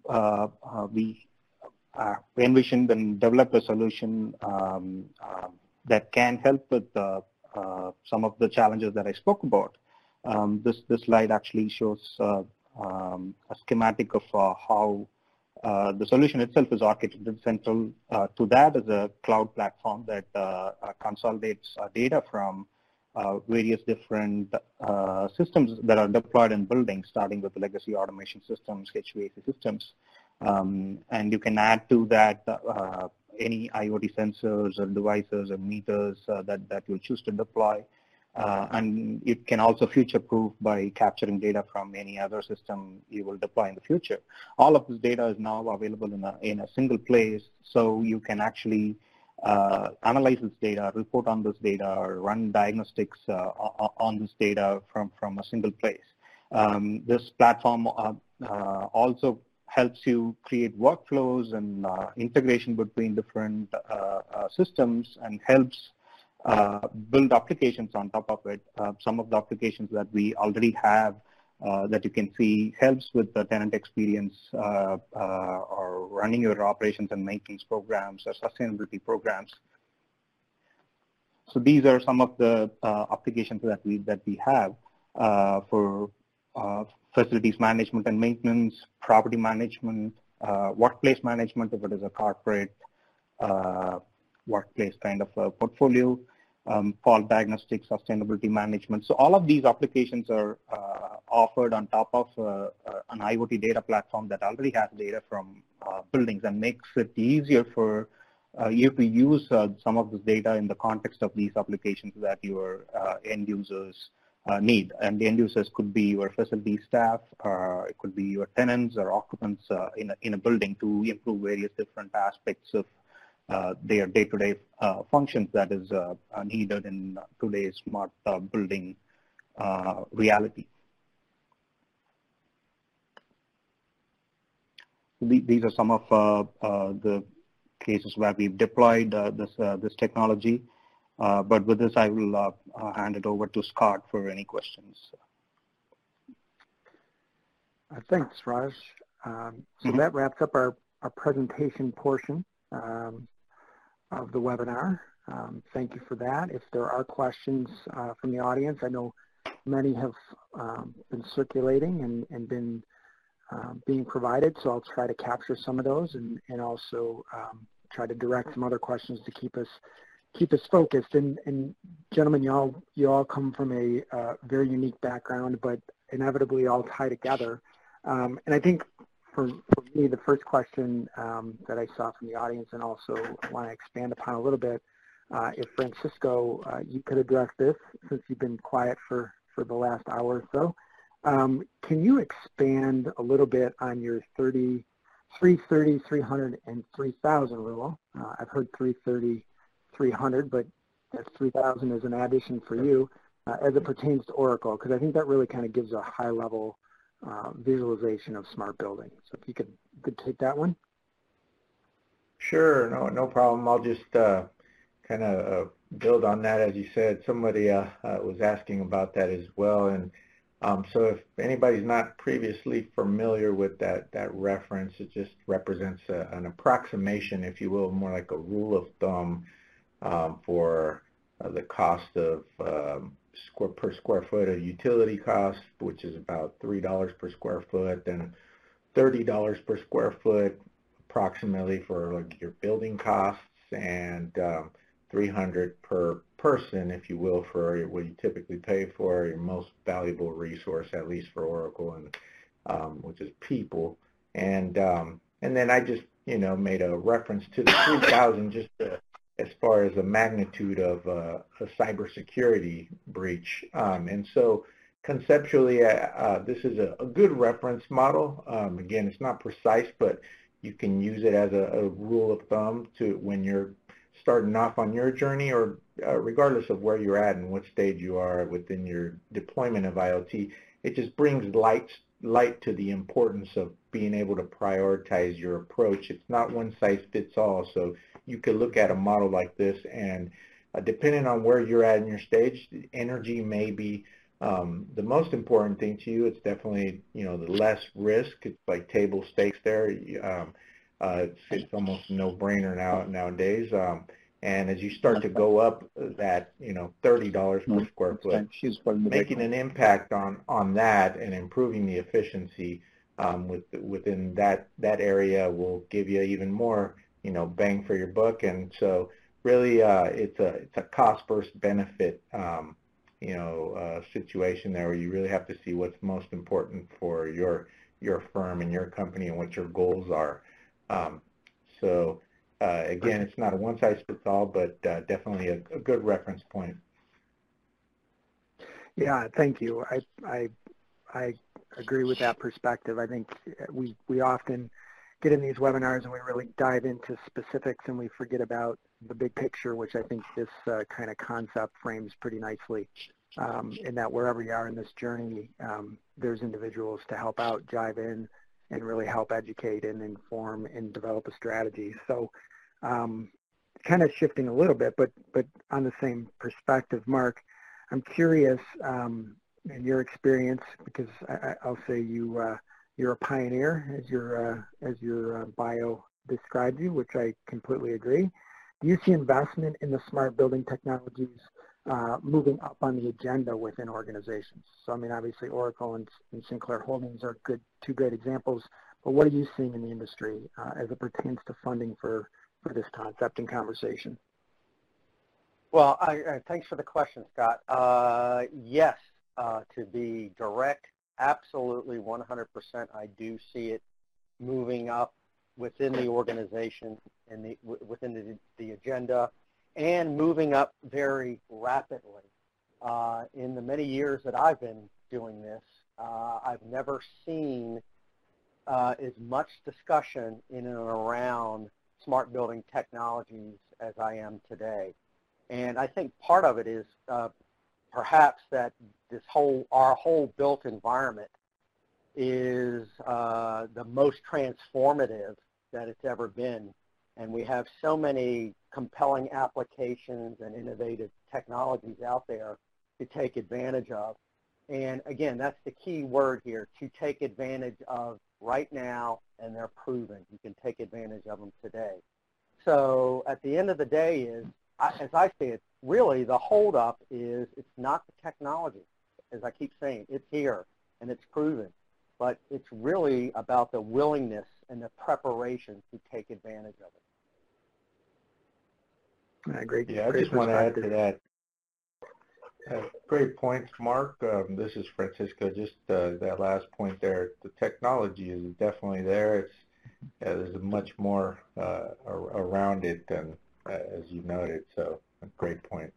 envisioned and developed a solution that can help with some of the challenges that I spoke about. This slide actually shows a schematic of how the solution itself is architected. Central to that is a cloud platform that consolidates data from various different systems that are deployed in buildings, starting with legacy automation systems, HVAC systems. And you can add to that any IoT sensors or devices or meters that you'll choose to deploy. And it can also future-proof by capturing data from any other system you will deploy in the future. All of this data is now available in a single place, so you can actually analyze this data, report on this data, or run diagnostics on this data from a single place. This platform also helps you create workflows and integration between different systems, and helps build applications on top of it. Some of the applications that we already have that you can see helps with the tenant experience or running your operations and maintenance programs or sustainability programs. So these are some of the applications that we have for facilities management and maintenance, property management, workplace management if it is a corporate workplace kind of a portfolio, fault diagnostics, sustainability management. So all of these applications are offered on top of an IoT data platform that already has data from buildings, and makes it easier for you to use some of this data in the context of these applications that your end users need. And the end users could be your facility staff, it could be your tenants or occupants in a building, to improve various different aspects of their day-to-day functions that is needed in today's smart building reality. these are some of the cases where we've deployed this technology. But with this, I will hand it over to Scott for any questions. Thanks, Raj. So that wraps up our presentation portion of the webinar. Thank you for that. If there are questions from the audience, I know many have been circulating and been being provided, so I'll try to capture some of those and also try to direct some other questions to keep us focused. And gentlemen, you all come from a very unique background, but inevitably all tie together. And I think for me, the first question that I saw from the audience, and also want to expand upon a little bit, if Francisco, you could address this since you've been quiet for the last hour or so. Can you expand a little bit on your 330, 300, and 3,000 rule? I've heard 330, 300, but that 3,000 is an addition for you as it pertains to Oracle, because I think that really kind of gives a high-level visualization of smart building. So if you could take that one. Sure, no problem. I'll just kind of build on that. As you said, somebody was asking about that as well. And so if anybody's not previously familiar with that reference, it just represents an approximation, if you will, more like a rule of thumb for the cost of per square foot of utility cost, which is about $3 per square foot, and $30 per square foot approximately for like your building costs, and $300 per person, if you will, for what you typically pay for your most valuable resource, at least for Oracle, and which is people. And then I just made a reference to the 3,000 just as far as the magnitude of a cybersecurity breach. And so conceptually, this is a good reference model. Again, it's not precise, but you can use it as a rule of thumb to when you're starting off on your journey, or regardless of where you're at and what stage you are within your deployment of IoT. It just brings light to the importance of being able to prioritize your approach. It's not one size fits all, so you could look at a model like this, and depending on where you're at in your stage, energy may be the most important thing to you. It's definitely the less risk. It's like table stakes there. It's almost no-brainer nowadays. And as you start to go up that $30 per square foot, making an impact on that and improving the efficiency within that area will give you even more bang for your buck. And so really it's a cost versus benefit situation there, where you really have to see what's most important for your firm and your company and what your goals are. Again, it's not a one-size-fits-all, but definitely a good reference point. Yeah, thank you. I agree with that perspective. I think we often get in these webinars and we really dive into specifics and we forget about the big picture, which I think this kind of concept frames pretty nicely. In that wherever you are in this journey, there's individuals to help out, dive in, and really help educate and inform and develop a strategy. So kind of shifting a little bit, but on the same perspective, Mark, I'm curious in your experience, because I'll say you're a pioneer, as your bio described you, which I completely agree. Do you see investment in the smart building technologies moving up on the agenda within organizations? So I mean, obviously Oracle and Sinclair Holdings are two great examples, but what are you seeing in the industry as it pertains to funding for this concept and conversation? Well, thanks for the question, Scott. Yes, to be direct, absolutely 100%. I do see it moving up within the organization and within the agenda, and moving up very rapidly. In the many years that I've been doing this, I've never seen as much discussion in and around smart building technologies as I am today. And I think part of it is perhaps that our whole built environment is the most transformative that it's ever been. And we have so many compelling applications and innovative technologies out there to take advantage of. And again, that's the key word here, to take advantage of right now, and they're proven. You can take advantage of them today. So at the end of the day is, as I see it, really the holdup is it's not the technology. As I keep saying, it's here and it's proven. But it's really about the willingness and the preparation to take advantage of it. Great. Yeah, I just want to add to that. Great points, Mark. This is Francisco. Just that last point there. The technology is definitely there. There's much more around it than as you noted. So, a great point.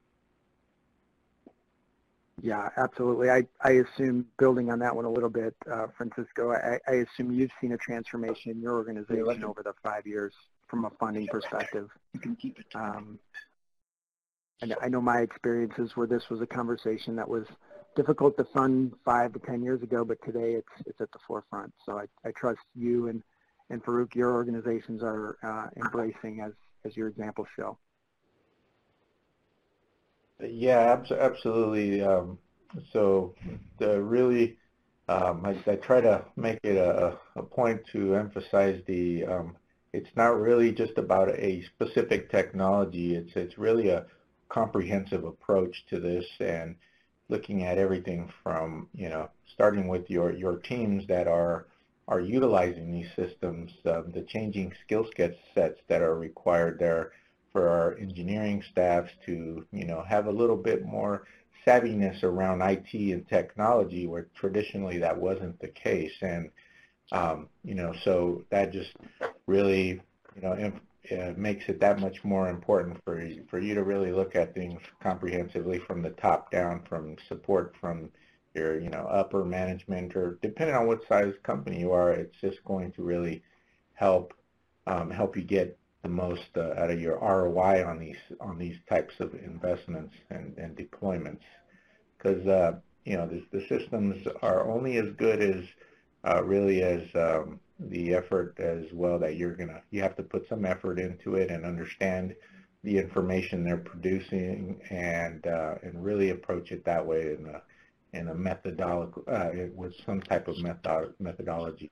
Yeah, absolutely. I assume, building on that one a little bit, Francisco, I assume you've seen a transformation in your organization over the 5 years from a funding perspective. You can keep it. And I know my experiences where this was a conversation that was difficult to fund 5 to 10 years ago, but today it's at the forefront. So I trust you and Farouk, your organizations are embracing as your examples show. Yeah, absolutely. So really, I try to make it a point to emphasize it's not really just about a specific technology. It's really a comprehensive approach to this, and looking at everything from, starting with your teams that are utilizing these systems, the changing skill sets that are required there for our engineering staffs to, have a little bit more savviness around IT and technology, where traditionally that wasn't the case. And, so that just really, makes it that much more important for you to really look at things comprehensively from the top down, from support from your, upper management, or depending on what size company you are, it's just going to really help you get the most out of your ROI on these types of investments and deployments, because the systems are only as good as really as the effort as well that you have to put some effort into it and understand the information they're producing, and really approach it that way in a methodology with some type of methodology.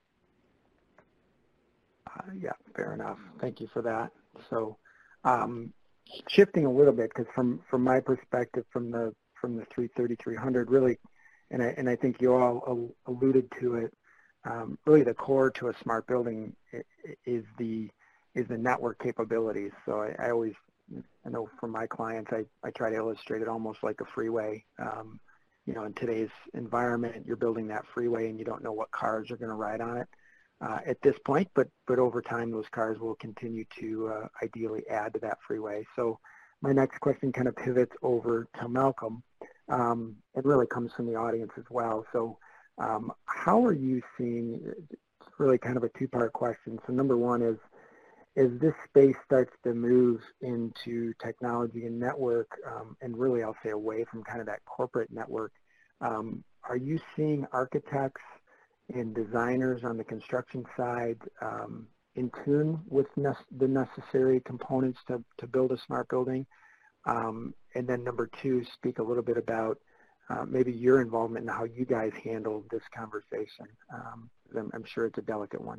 Yeah, fair enough. Thank you for that. So, shifting a little bit, because from my perspective, from the 33300, really, and I think you all alluded to it. Really, the core to a smart building is the network capabilities. So I know from my clients, I try to illustrate it almost like a freeway. In today's environment, you're building that freeway and you don't know what cars are going to ride on it at this point, but over time those cars will continue to ideally add to that freeway. So my next question kind of pivots over to Malcolm. It really comes from the audience as well. So how are you seeing, it's really kind of a two-part question. So number one is, as this space starts to move into technology and network, and really I'll say away from kind of that corporate network, are you seeing architects and designers on the construction side in tune with the necessary components to build a smart building? And then number two, speak a little bit about maybe your involvement in how you guys handle this conversation. I'm sure it's a delicate one.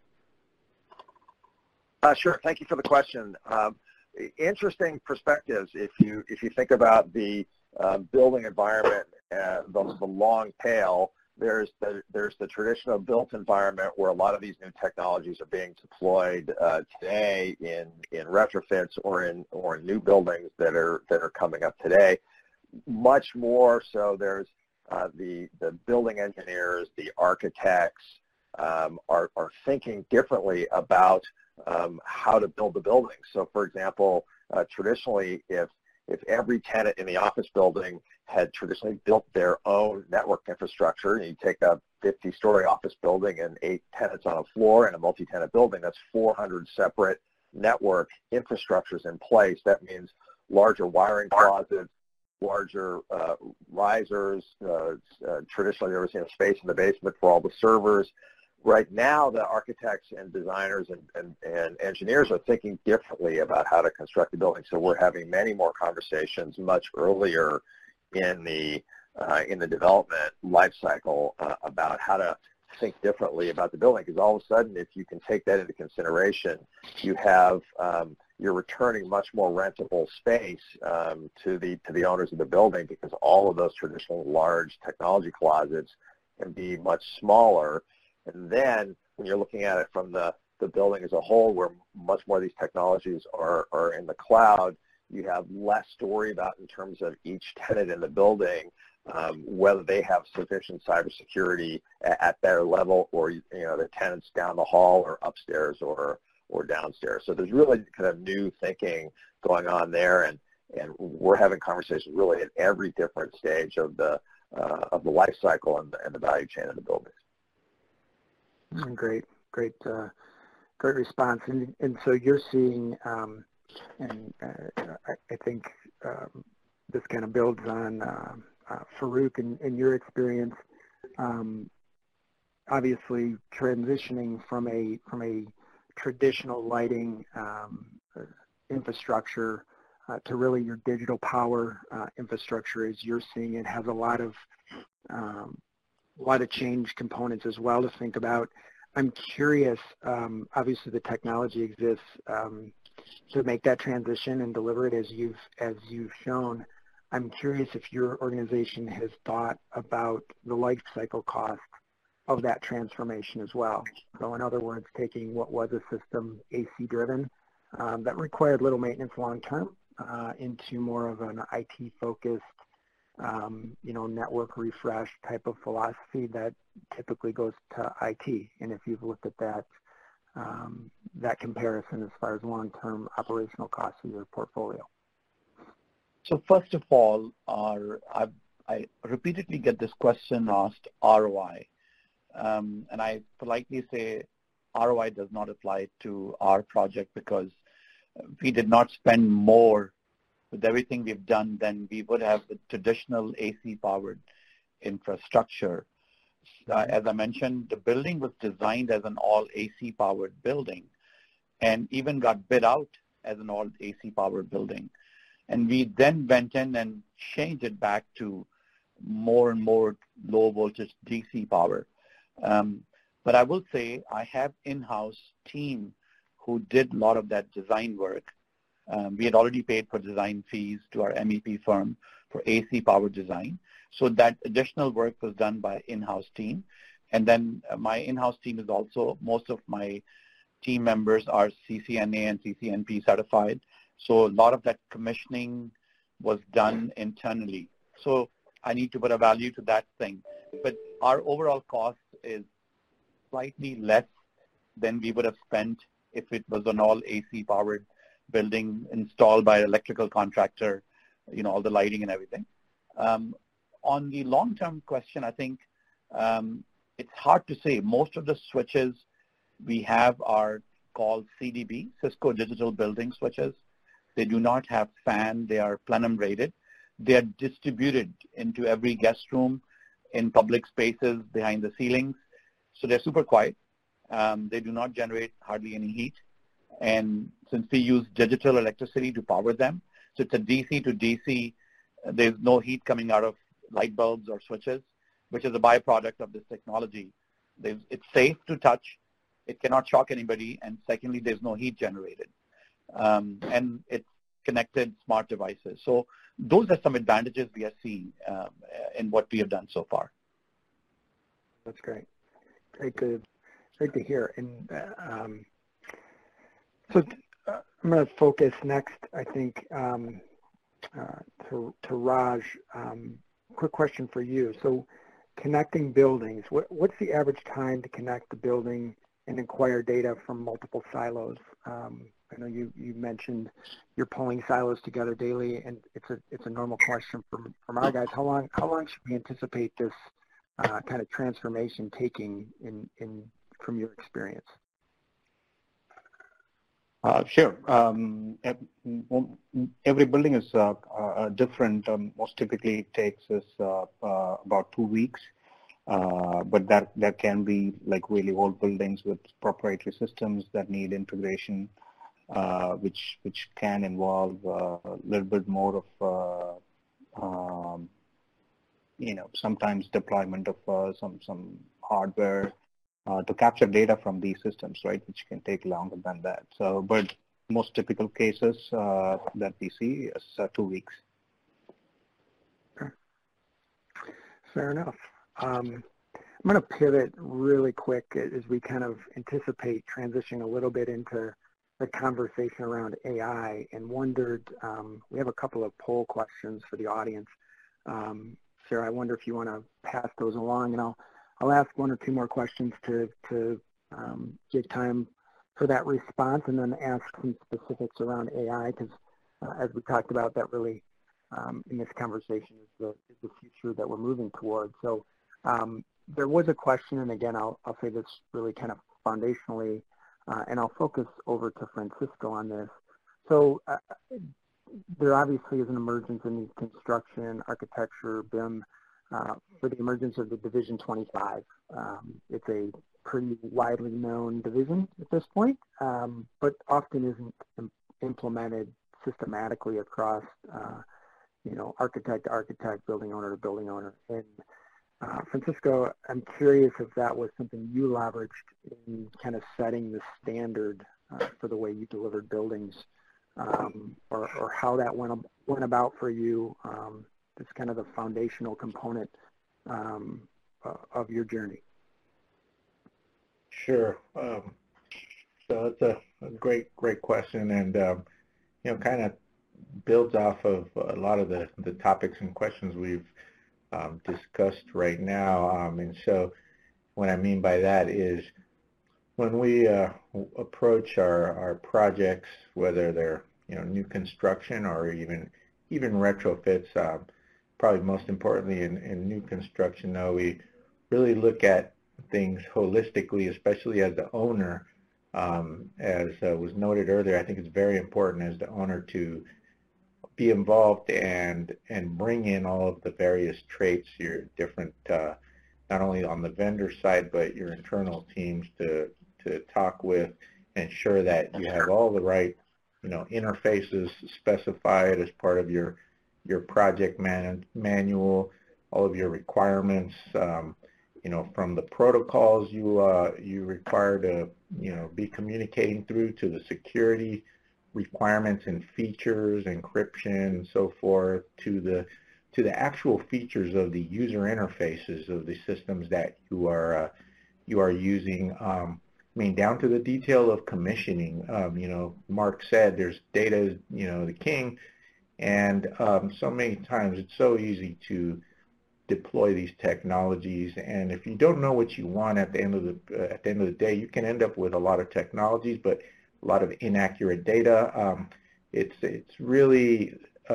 Sure. Thank you for the question. Interesting perspectives. If you think about the building environment, the long tail, there's the traditional built environment where a lot of these new technologies are being deployed today in retrofits or in new buildings that are coming up today. Much more so, there's the building engineers, the architects are thinking differently about how to build the building. So, for example, traditionally, if every tenant in the office building had traditionally built their own network infrastructure, and you take a 50-story office building and 8 tenants on a floor in a multi-tenant building, that's 400 separate network infrastructures in place. That means larger wiring closets, larger risers. Traditionally, there was space in the basement for all the servers. right now the architects and designers and engineers are thinking differently about how to construct a building. So we're having many more conversations much earlier in the development life cycle about how to think differently about the building, because all of a sudden, if you can take that into consideration, you have you're returning much more rentable space to the owners of the building, because all of those traditional large technology closets can be much smaller. And then when you're looking at it from the building as a whole, where much more of these technologies are in the cloud, you have less to worry about in terms of each tenant in the building, whether they have sufficient cybersecurity at their level, or the tenants down the hall or upstairs or downstairs. So there's really kind of new thinking going on there, and we're having conversations really at every different stage of the life cycle and the value chain of the buildings. Great response. And so you're seeing, and I think this kind of builds on Farouk and your experience. Obviously, transitioning from a traditional lighting infrastructure to really your digital power infrastructure, as you're seeing it, has a lot of change components as well to think about. I'm curious, obviously the technology exists to make that transition and deliver it as you've shown. I'm curious if your organization has thought about the life cycle cost of that transformation as well. So in other words, taking what was a system AC driven that required little maintenance long term into more of an IT focused network refresh type of philosophy that typically goes to IT. And if you've looked at that comparison as far as long-term operational costs of your portfolio. So first of all, I repeatedly get this question asked, ROI. And I politely say ROI does not apply to our project, because we did not spend more with everything we've done than we would have with traditional AC-powered infrastructure. As I mentioned, the building was designed as an all AC-powered building and even got bid out as an all AC-powered building. And we then went in and changed it back to more and more low voltage DC power. But I will say I have in-house team who did a lot of that design work. We had already paid for design fees to our MEP firm for AC power design. So that additional work was done by in-house team. And then my in-house team is also, most of my team members are CCNA and CCNP certified. So a lot of that commissioning was done internally. So I need to put a value to that thing. But our overall cost is slightly less than we would have spent if it was an all AC powered building installed by an electrical contractor, all the lighting and everything. On the long-term question, I think it's hard to say. Most of the switches we have are called CDB, Cisco Digital Building Switches. They do not have fan. They are plenum rated. They are distributed into every guest room, in public spaces, behind the ceilings. So they're super quiet. They do not generate hardly any heat. And since we use digital electricity to power them, so it's a DC to DC, there's no heat coming out of light bulbs or switches, which is a byproduct of this technology. It's safe to touch. It cannot shock anybody. And secondly, there's no heat generated. And it's connected smart devices. So those are some advantages we are seeing in what we have done so far. That's great. Great to hear. And so I'm going to focus next, I think, to Raj. Quick question for you. So connecting buildings, what's the average time to connect the building and acquire data from multiple silos? I know you mentioned you're pulling silos together daily, and it's a normal question from our guys. How long should we anticipate this kind of transformation taking from your experience? Sure. Every building is different. Most typically it takes us about 2 weeks. But there can be like really old buildings with proprietary systems that need integration, which can involve a little bit more of sometimes deployment of some hardware to capture data from these systems, right, which can take longer than that. So, but most typical cases that we see is 2 weeks. Fair enough. I'm going to pivot really quick as we kind of anticipate transitioning a little bit into the conversation around AI, and wondered, we have a couple of poll questions for the audience. Sarah, I wonder if you want to pass those along, and I'll ask one or two more questions to give time for that response, and then ask some specifics around AI, because as we talked about, that really in this conversation is the future that we're moving towards. So there was a question, and again, I'll say this really kind of foundationally, and I'll focus over to Francisco on this. So there obviously is an emergence in construction, architecture, BIM, for the emergence of the Division 25. It's a pretty widely known division at this point, but often isn't implemented systematically across, architect to architect, building owner to building owner. And Francisco, I'm curious if that was something you leveraged in kind of setting the standard for the way you delivered buildings, or how that went about for you. That's kind of the foundational component of your journey. Sure. So it's a great question, and kind of builds off of a lot of the topics and questions we've discussed right now. And so what I mean by that is when we approach our projects, whether they're new construction or even retrofits, probably most importantly in new construction, though, we really look at things holistically, especially as the owner. As was noted earlier, I think it's very important as the owner to be involved and bring in all of the various traits, your different, not only on the vendor side, but your internal teams to talk with, ensure that you have all the right interfaces specified as part of your project manual, all of your requirements, from the protocols you require to be communicating through, to the security requirements and features, encryption, and so forth, to the actual features of the user interfaces of the systems that you are using. Down to the detail of commissioning. Mark said there's data, the king, and so many times it's so easy to deploy these technologies, and if you don't know what you want at the end of the day, you can end up with a lot of technologies, but a lot of inaccurate data. It's really,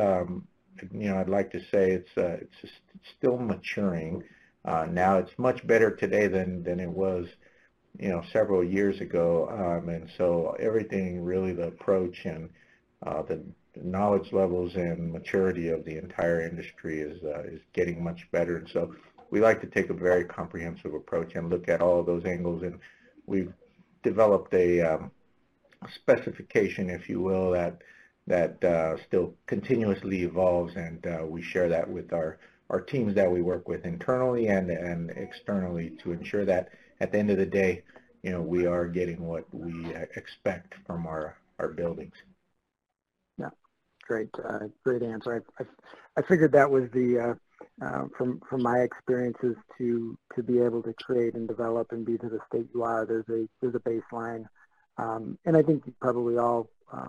I'd like to say it's still maturing. Now it's much better today than it was, several years ago, and so everything really, the approach and the knowledge levels and maturity of the entire industry is getting much better. And so we like to take a very comprehensive approach and look at all of those angles, and we've developed a specification, if you will, that still continuously evolves, and we share that with our teams that we work with internally and externally to ensure that at the end of the day, we are getting what we expect from our buildings. Yeah, great answer. I figured that was the from my experiences to be able to create and develop and be to the state you are. There's a baseline, and I think probably all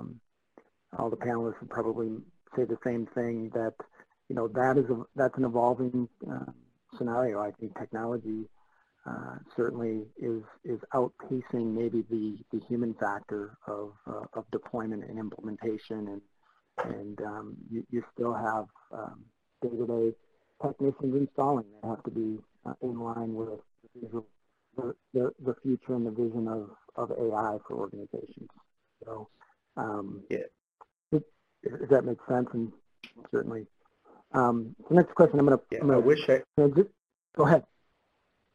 the panelists would probably say the same thing, that that's an evolving scenario. I think technology certainly is outpacing maybe the human factor of deployment and implementation, and you still have day-to-day technicians installing that have to be in line with the future and the vision of AI for organizations. So if that makes sense, and certainly. The next question I'm going to go ahead.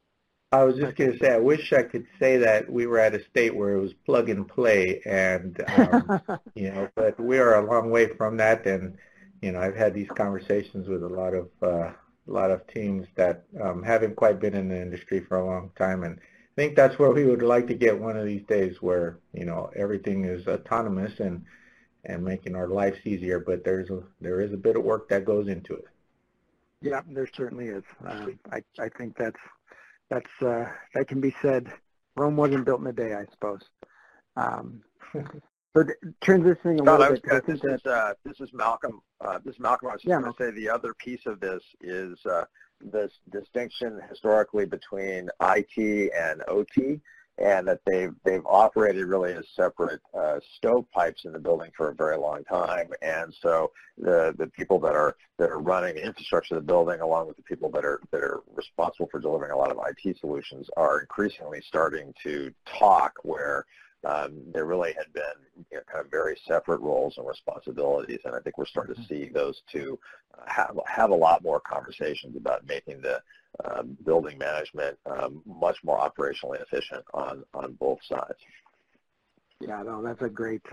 I was just going to say, I wish I could say that we were at a state where it was plug and play, and but we are a long way from that. And I've had these conversations with a lot of teams that haven't quite been in the industry for a long time, and I think that's where we would like to get one of these days, where everything is autonomous and making our lives easier. But there is a bit of work that goes into it. Yeah, there certainly is. I think that can be said. Rome wasn't built in a day, I suppose. But transitioning a little bit, this is Malcolm. I was just going to say the other piece of this is this distinction historically between IT and OT, and that they've operated really as separate stovepipes in the building for a very long time. And so the people that are running the infrastructure of the building, along with the people that are responsible for delivering a lot of IT solutions, are increasingly starting to talk, where there really had been kind of very separate roles and responsibilities, and I think we're starting to see those two have a lot more conversations about making the building management much more operationally efficient on both sides. Yeah, no, that's a great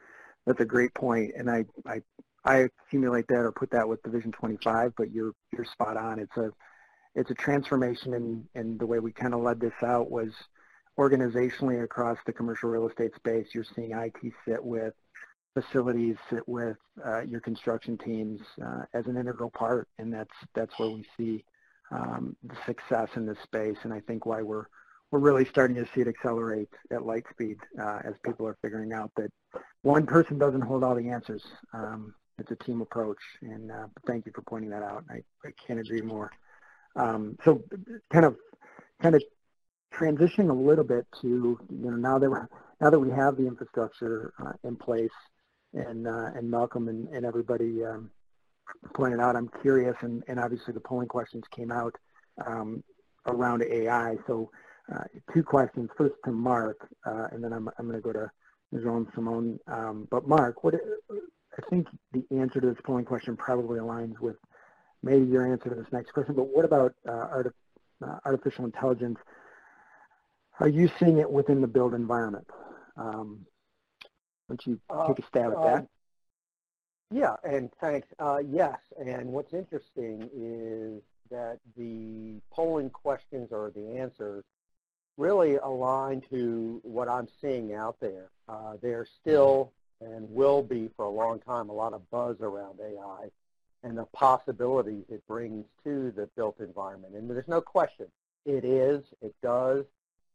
point, and I accumulate that or put that with Division 25, but you're spot on. It's a transformation, and the way we kind of led this out was organizationally across the commercial real estate space. You're seeing IT sit with facilities, sit with your construction teams as an integral part, and that's where we see the success in this space, and I think why we're really starting to see it accelerate at light speed as people are figuring out that one person doesn't hold all the answers. It's a team approach, and thank you for pointing that out. I can't agree more. So kind of transitioning a little bit to now that we have the infrastructure in place, and Malcolm and everybody pointed out, I'm curious, and obviously the polling questions came out around AI. So two questions. First to Mark, and then I'm going to go to Jean Simon. But Mark, I think the answer to this polling question probably aligns with maybe your answer to this next question. But what about artificial intelligence? Are you seeing it within the built environment? Why don't you take a stab at that? Yeah, and thanks. Yes, and what's interesting is that the polling questions or the answers really align to what I'm seeing out there. There's still and will be for a long time a lot of buzz around AI and the possibilities it brings to the built environment. And there's no question, it does.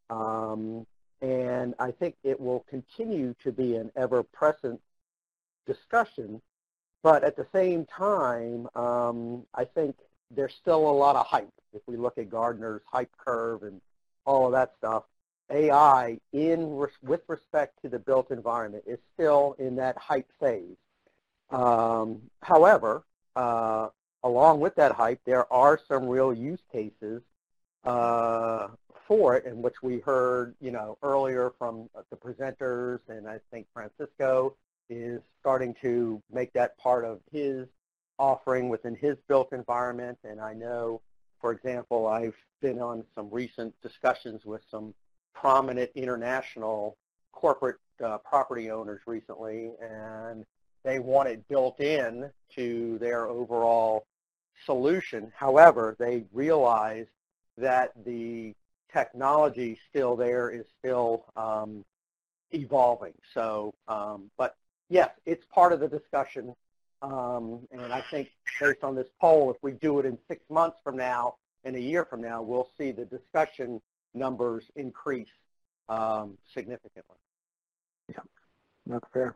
And I think it will continue to be an ever-present discussion, but at the same time, I think there's still a lot of hype. If we look at Gartner's hype curve and all of that stuff, AI with respect to the built environment is still in that hype phase. However, along with that hype, there are some real use cases for it, in which we heard, earlier from the presenters, and I think Francisco is starting to make that part of his offering within his built environment. And I know, for example, I've been on some recent discussions with some prominent international corporate property owners recently, and they want it built in to their overall solution. However, they realize that the technology still there is still evolving. So, but yes, it's part of the discussion. And I think based on this poll, if we do it in 6 months from now and a year from now, we'll see the discussion numbers increase significantly. Yeah, that's fair.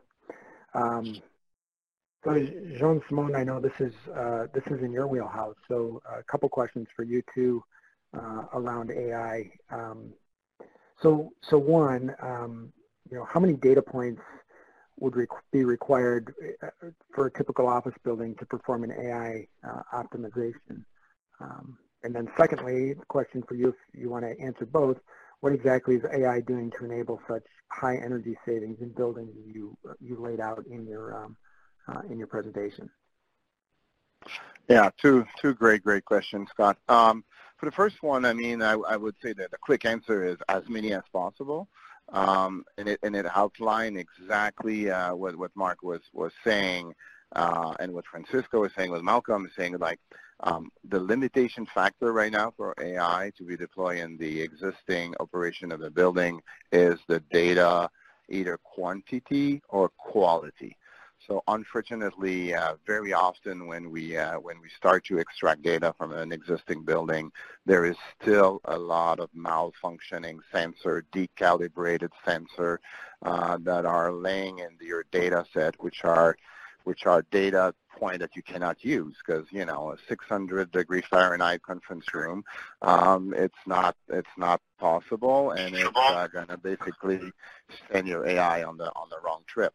So Jean Simon, I know this is in your wheelhouse. So a couple questions for you too around AI. So one, how many data points would be required for a typical office building to perform an AI optimization? And then secondly, the question for you, if you want to answer both, what exactly is AI doing to enable such high energy savings in buildings you laid out in your presentation? Yeah, two great questions, Scott. For for the first one, I mean, I would say that the quick answer is as many as possible. And it outlined exactly what Mark was saying, and what Francisco was saying, what Malcolm was saying, like the limitation factor right now for AI to be deployed in the existing operation of the building is the data, either quantity or quality. So unfortunately, very often when we start to extract data from an existing building, there is still a lot of malfunctioning sensor, decalibrated sensor that are laying into your data set, which are data point that you cannot use because, you know, a 600-degree Fahrenheit conference room, it's not possible, and it's going to basically send your AI on the wrong trip.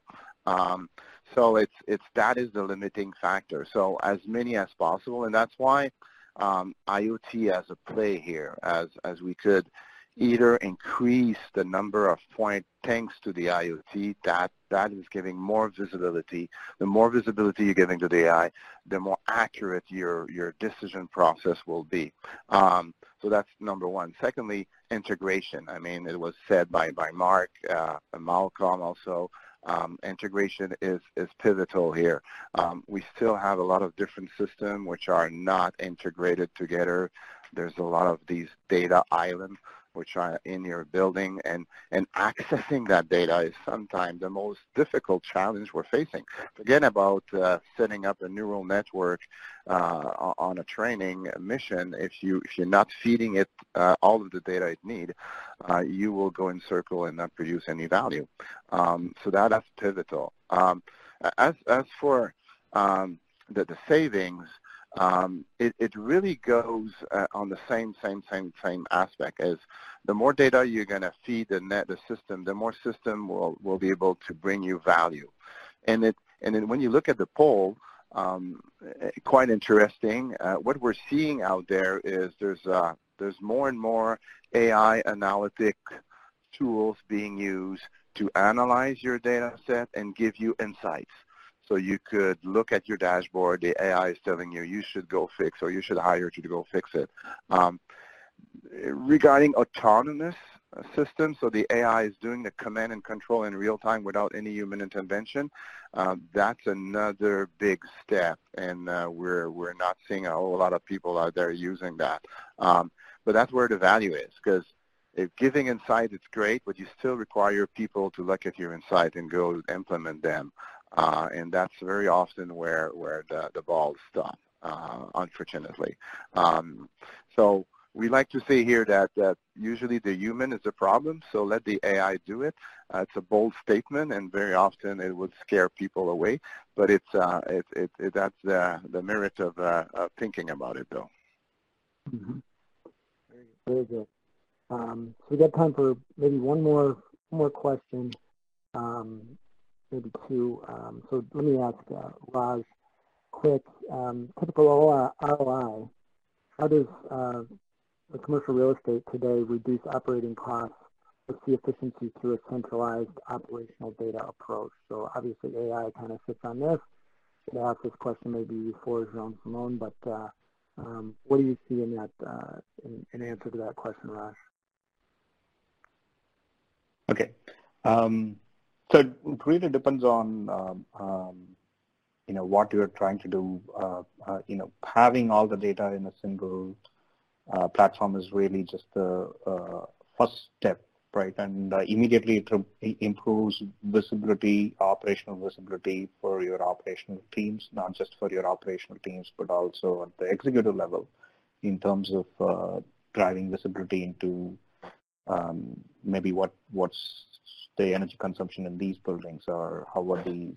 So that is the limiting factor. So as many as possible, and that's why IoT has a play here, as we could either increase the number of point thanks to the IoT, that is giving more visibility. The more visibility you're giving to the AI, the more accurate your decision process will be. So that's number one. Secondly, integration. I mean, it was said by Mark and Malcolm also. Integration is pivotal here. We still have a lot of different systems which are not integrated together. There's a lot of these data islands which are in your building, and accessing that data is sometimes the most difficult challenge we're facing. Forget about setting up a neural network on a training mission. If you're not feeding it all of the data it needs, you will go in circle and not produce any value. So that's pivotal. As for the savings, it really goes on the same aspect as the more data you're going to feed the system, the more system will be able to bring you value. And then when you look at the poll, quite interesting. What we're seeing out there is there's more and more AI analytic tools being used to analyze your data set and give you insights. So you could look at your dashboard, the AI is telling you you should go fix, or you should hire to go fix it. Regarding autonomous systems, so the AI is doing the command and control in real time without any human intervention, that's another big step, and we're not seeing a whole lot of people out there using that. But that's where the value is, because if giving insight, it's great, but you still require people to look at your insight and go implement them. And that's very often where the balls stop, unfortunately. So we like to say here that usually the human is the problem, so let the AI do it. It's a bold statement, and very often it would scare people away. But that's the merit of thinking about it, though. Mm-hmm. Very good. So we got time for maybe one more question. Maybe two. So let me ask Raj quick. Typical ROI, how does the commercial real estate today reduce operating costs or see efficiency through a centralized operational data approach? So obviously AI kind of sits on this. I'd ask this question maybe for Jean-Simon, but what do you see in that in answer to that question, Raj? Okay. So it really depends on what you're trying to do. Having all the data in a single platform is really just the first step, right? And immediately it improves visibility, operational visibility for your operational teams, not just for your operational teams, but also at the executive level in terms of driving visibility into maybe what's the energy consumption in these buildings, or how are these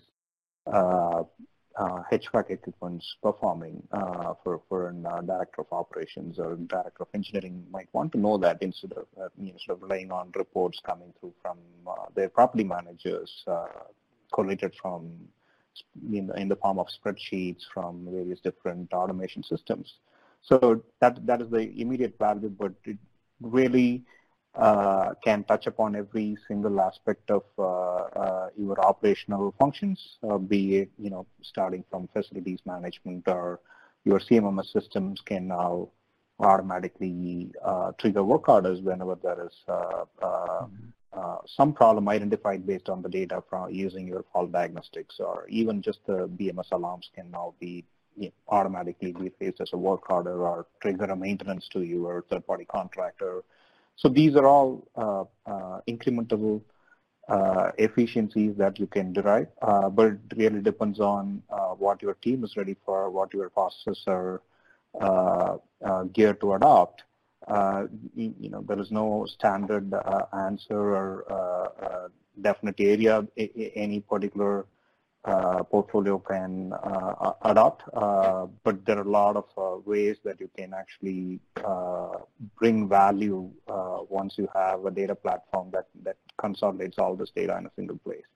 HVAC equipments performing for a director of operations or director of engineering might want to know that instead of relying on reports coming through from their property managers, collated from in the form of spreadsheets from various different automation systems. So that is the immediate value, but it really can touch upon every single aspect of your operational functions, be it, starting from facilities management, or your CMMS systems can now automatically trigger work orders whenever there is some problem identified based on the data from using your fault diagnostics, or even just the BMS alarms can now be automatically be faced as a work order or trigger a maintenance to your third-party contractor. So these are all incremental efficiencies that you can derive, but it really depends on what your team is ready for, what your processes are geared to adopt. There is no standard answer or definite area any particular portfolio can adopt, but there are a lot of ways that you can actually bring value once you have a data platform that consolidates all this data in a single place.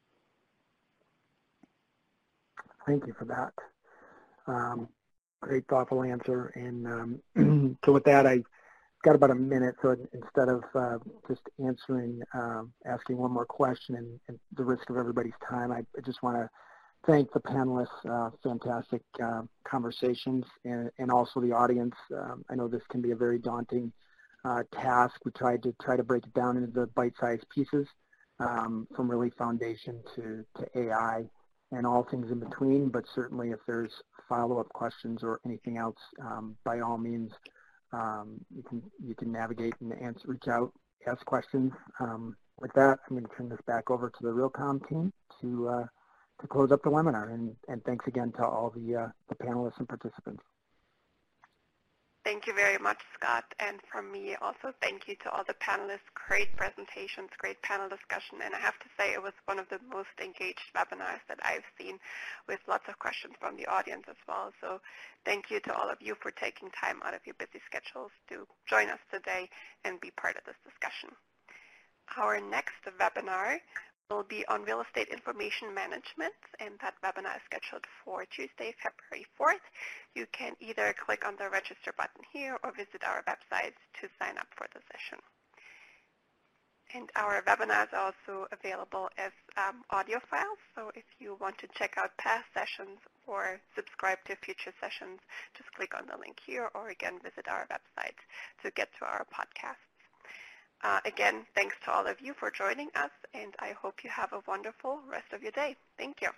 Thank you for that. Great, thoughtful answer. And so with that, I've got about a minute, so instead of just asking one more question and the risk of everybody's time, I just want to thank the panelists, fantastic conversations, and also the audience. I know this can be a very daunting task. We tried to break it down into the bite-sized pieces, from really foundation to AI and all things in between, but certainly if there's follow-up questions or anything else, by all means, you can navigate and reach out, ask questions. With that, I'm going to turn this back over to the Realcomm team to close up the webinar, and thanks again to all the panelists and participants. Thank you very much, Scott. And from me also, thank you to all the panelists. Great presentations, great panel discussion. And I have to say it was one of the most engaged webinars that I've seen, with lots of questions from the audience as well. So thank you to all of you for taking time out of your busy schedules to join us today and be part of this discussion. Our next webinar will be on real estate information management, and that webinar is scheduled for Tuesday, February 4th. You can either click on the register button here or visit our website to sign up for the session. And our webinars are also available as audio files, so if you want to check out past sessions or subscribe to future sessions, just click on the link here, or again visit our website to get to our podcasts. Again, thanks to all of you for joining us, and I hope you have a wonderful rest of your day. Thank you.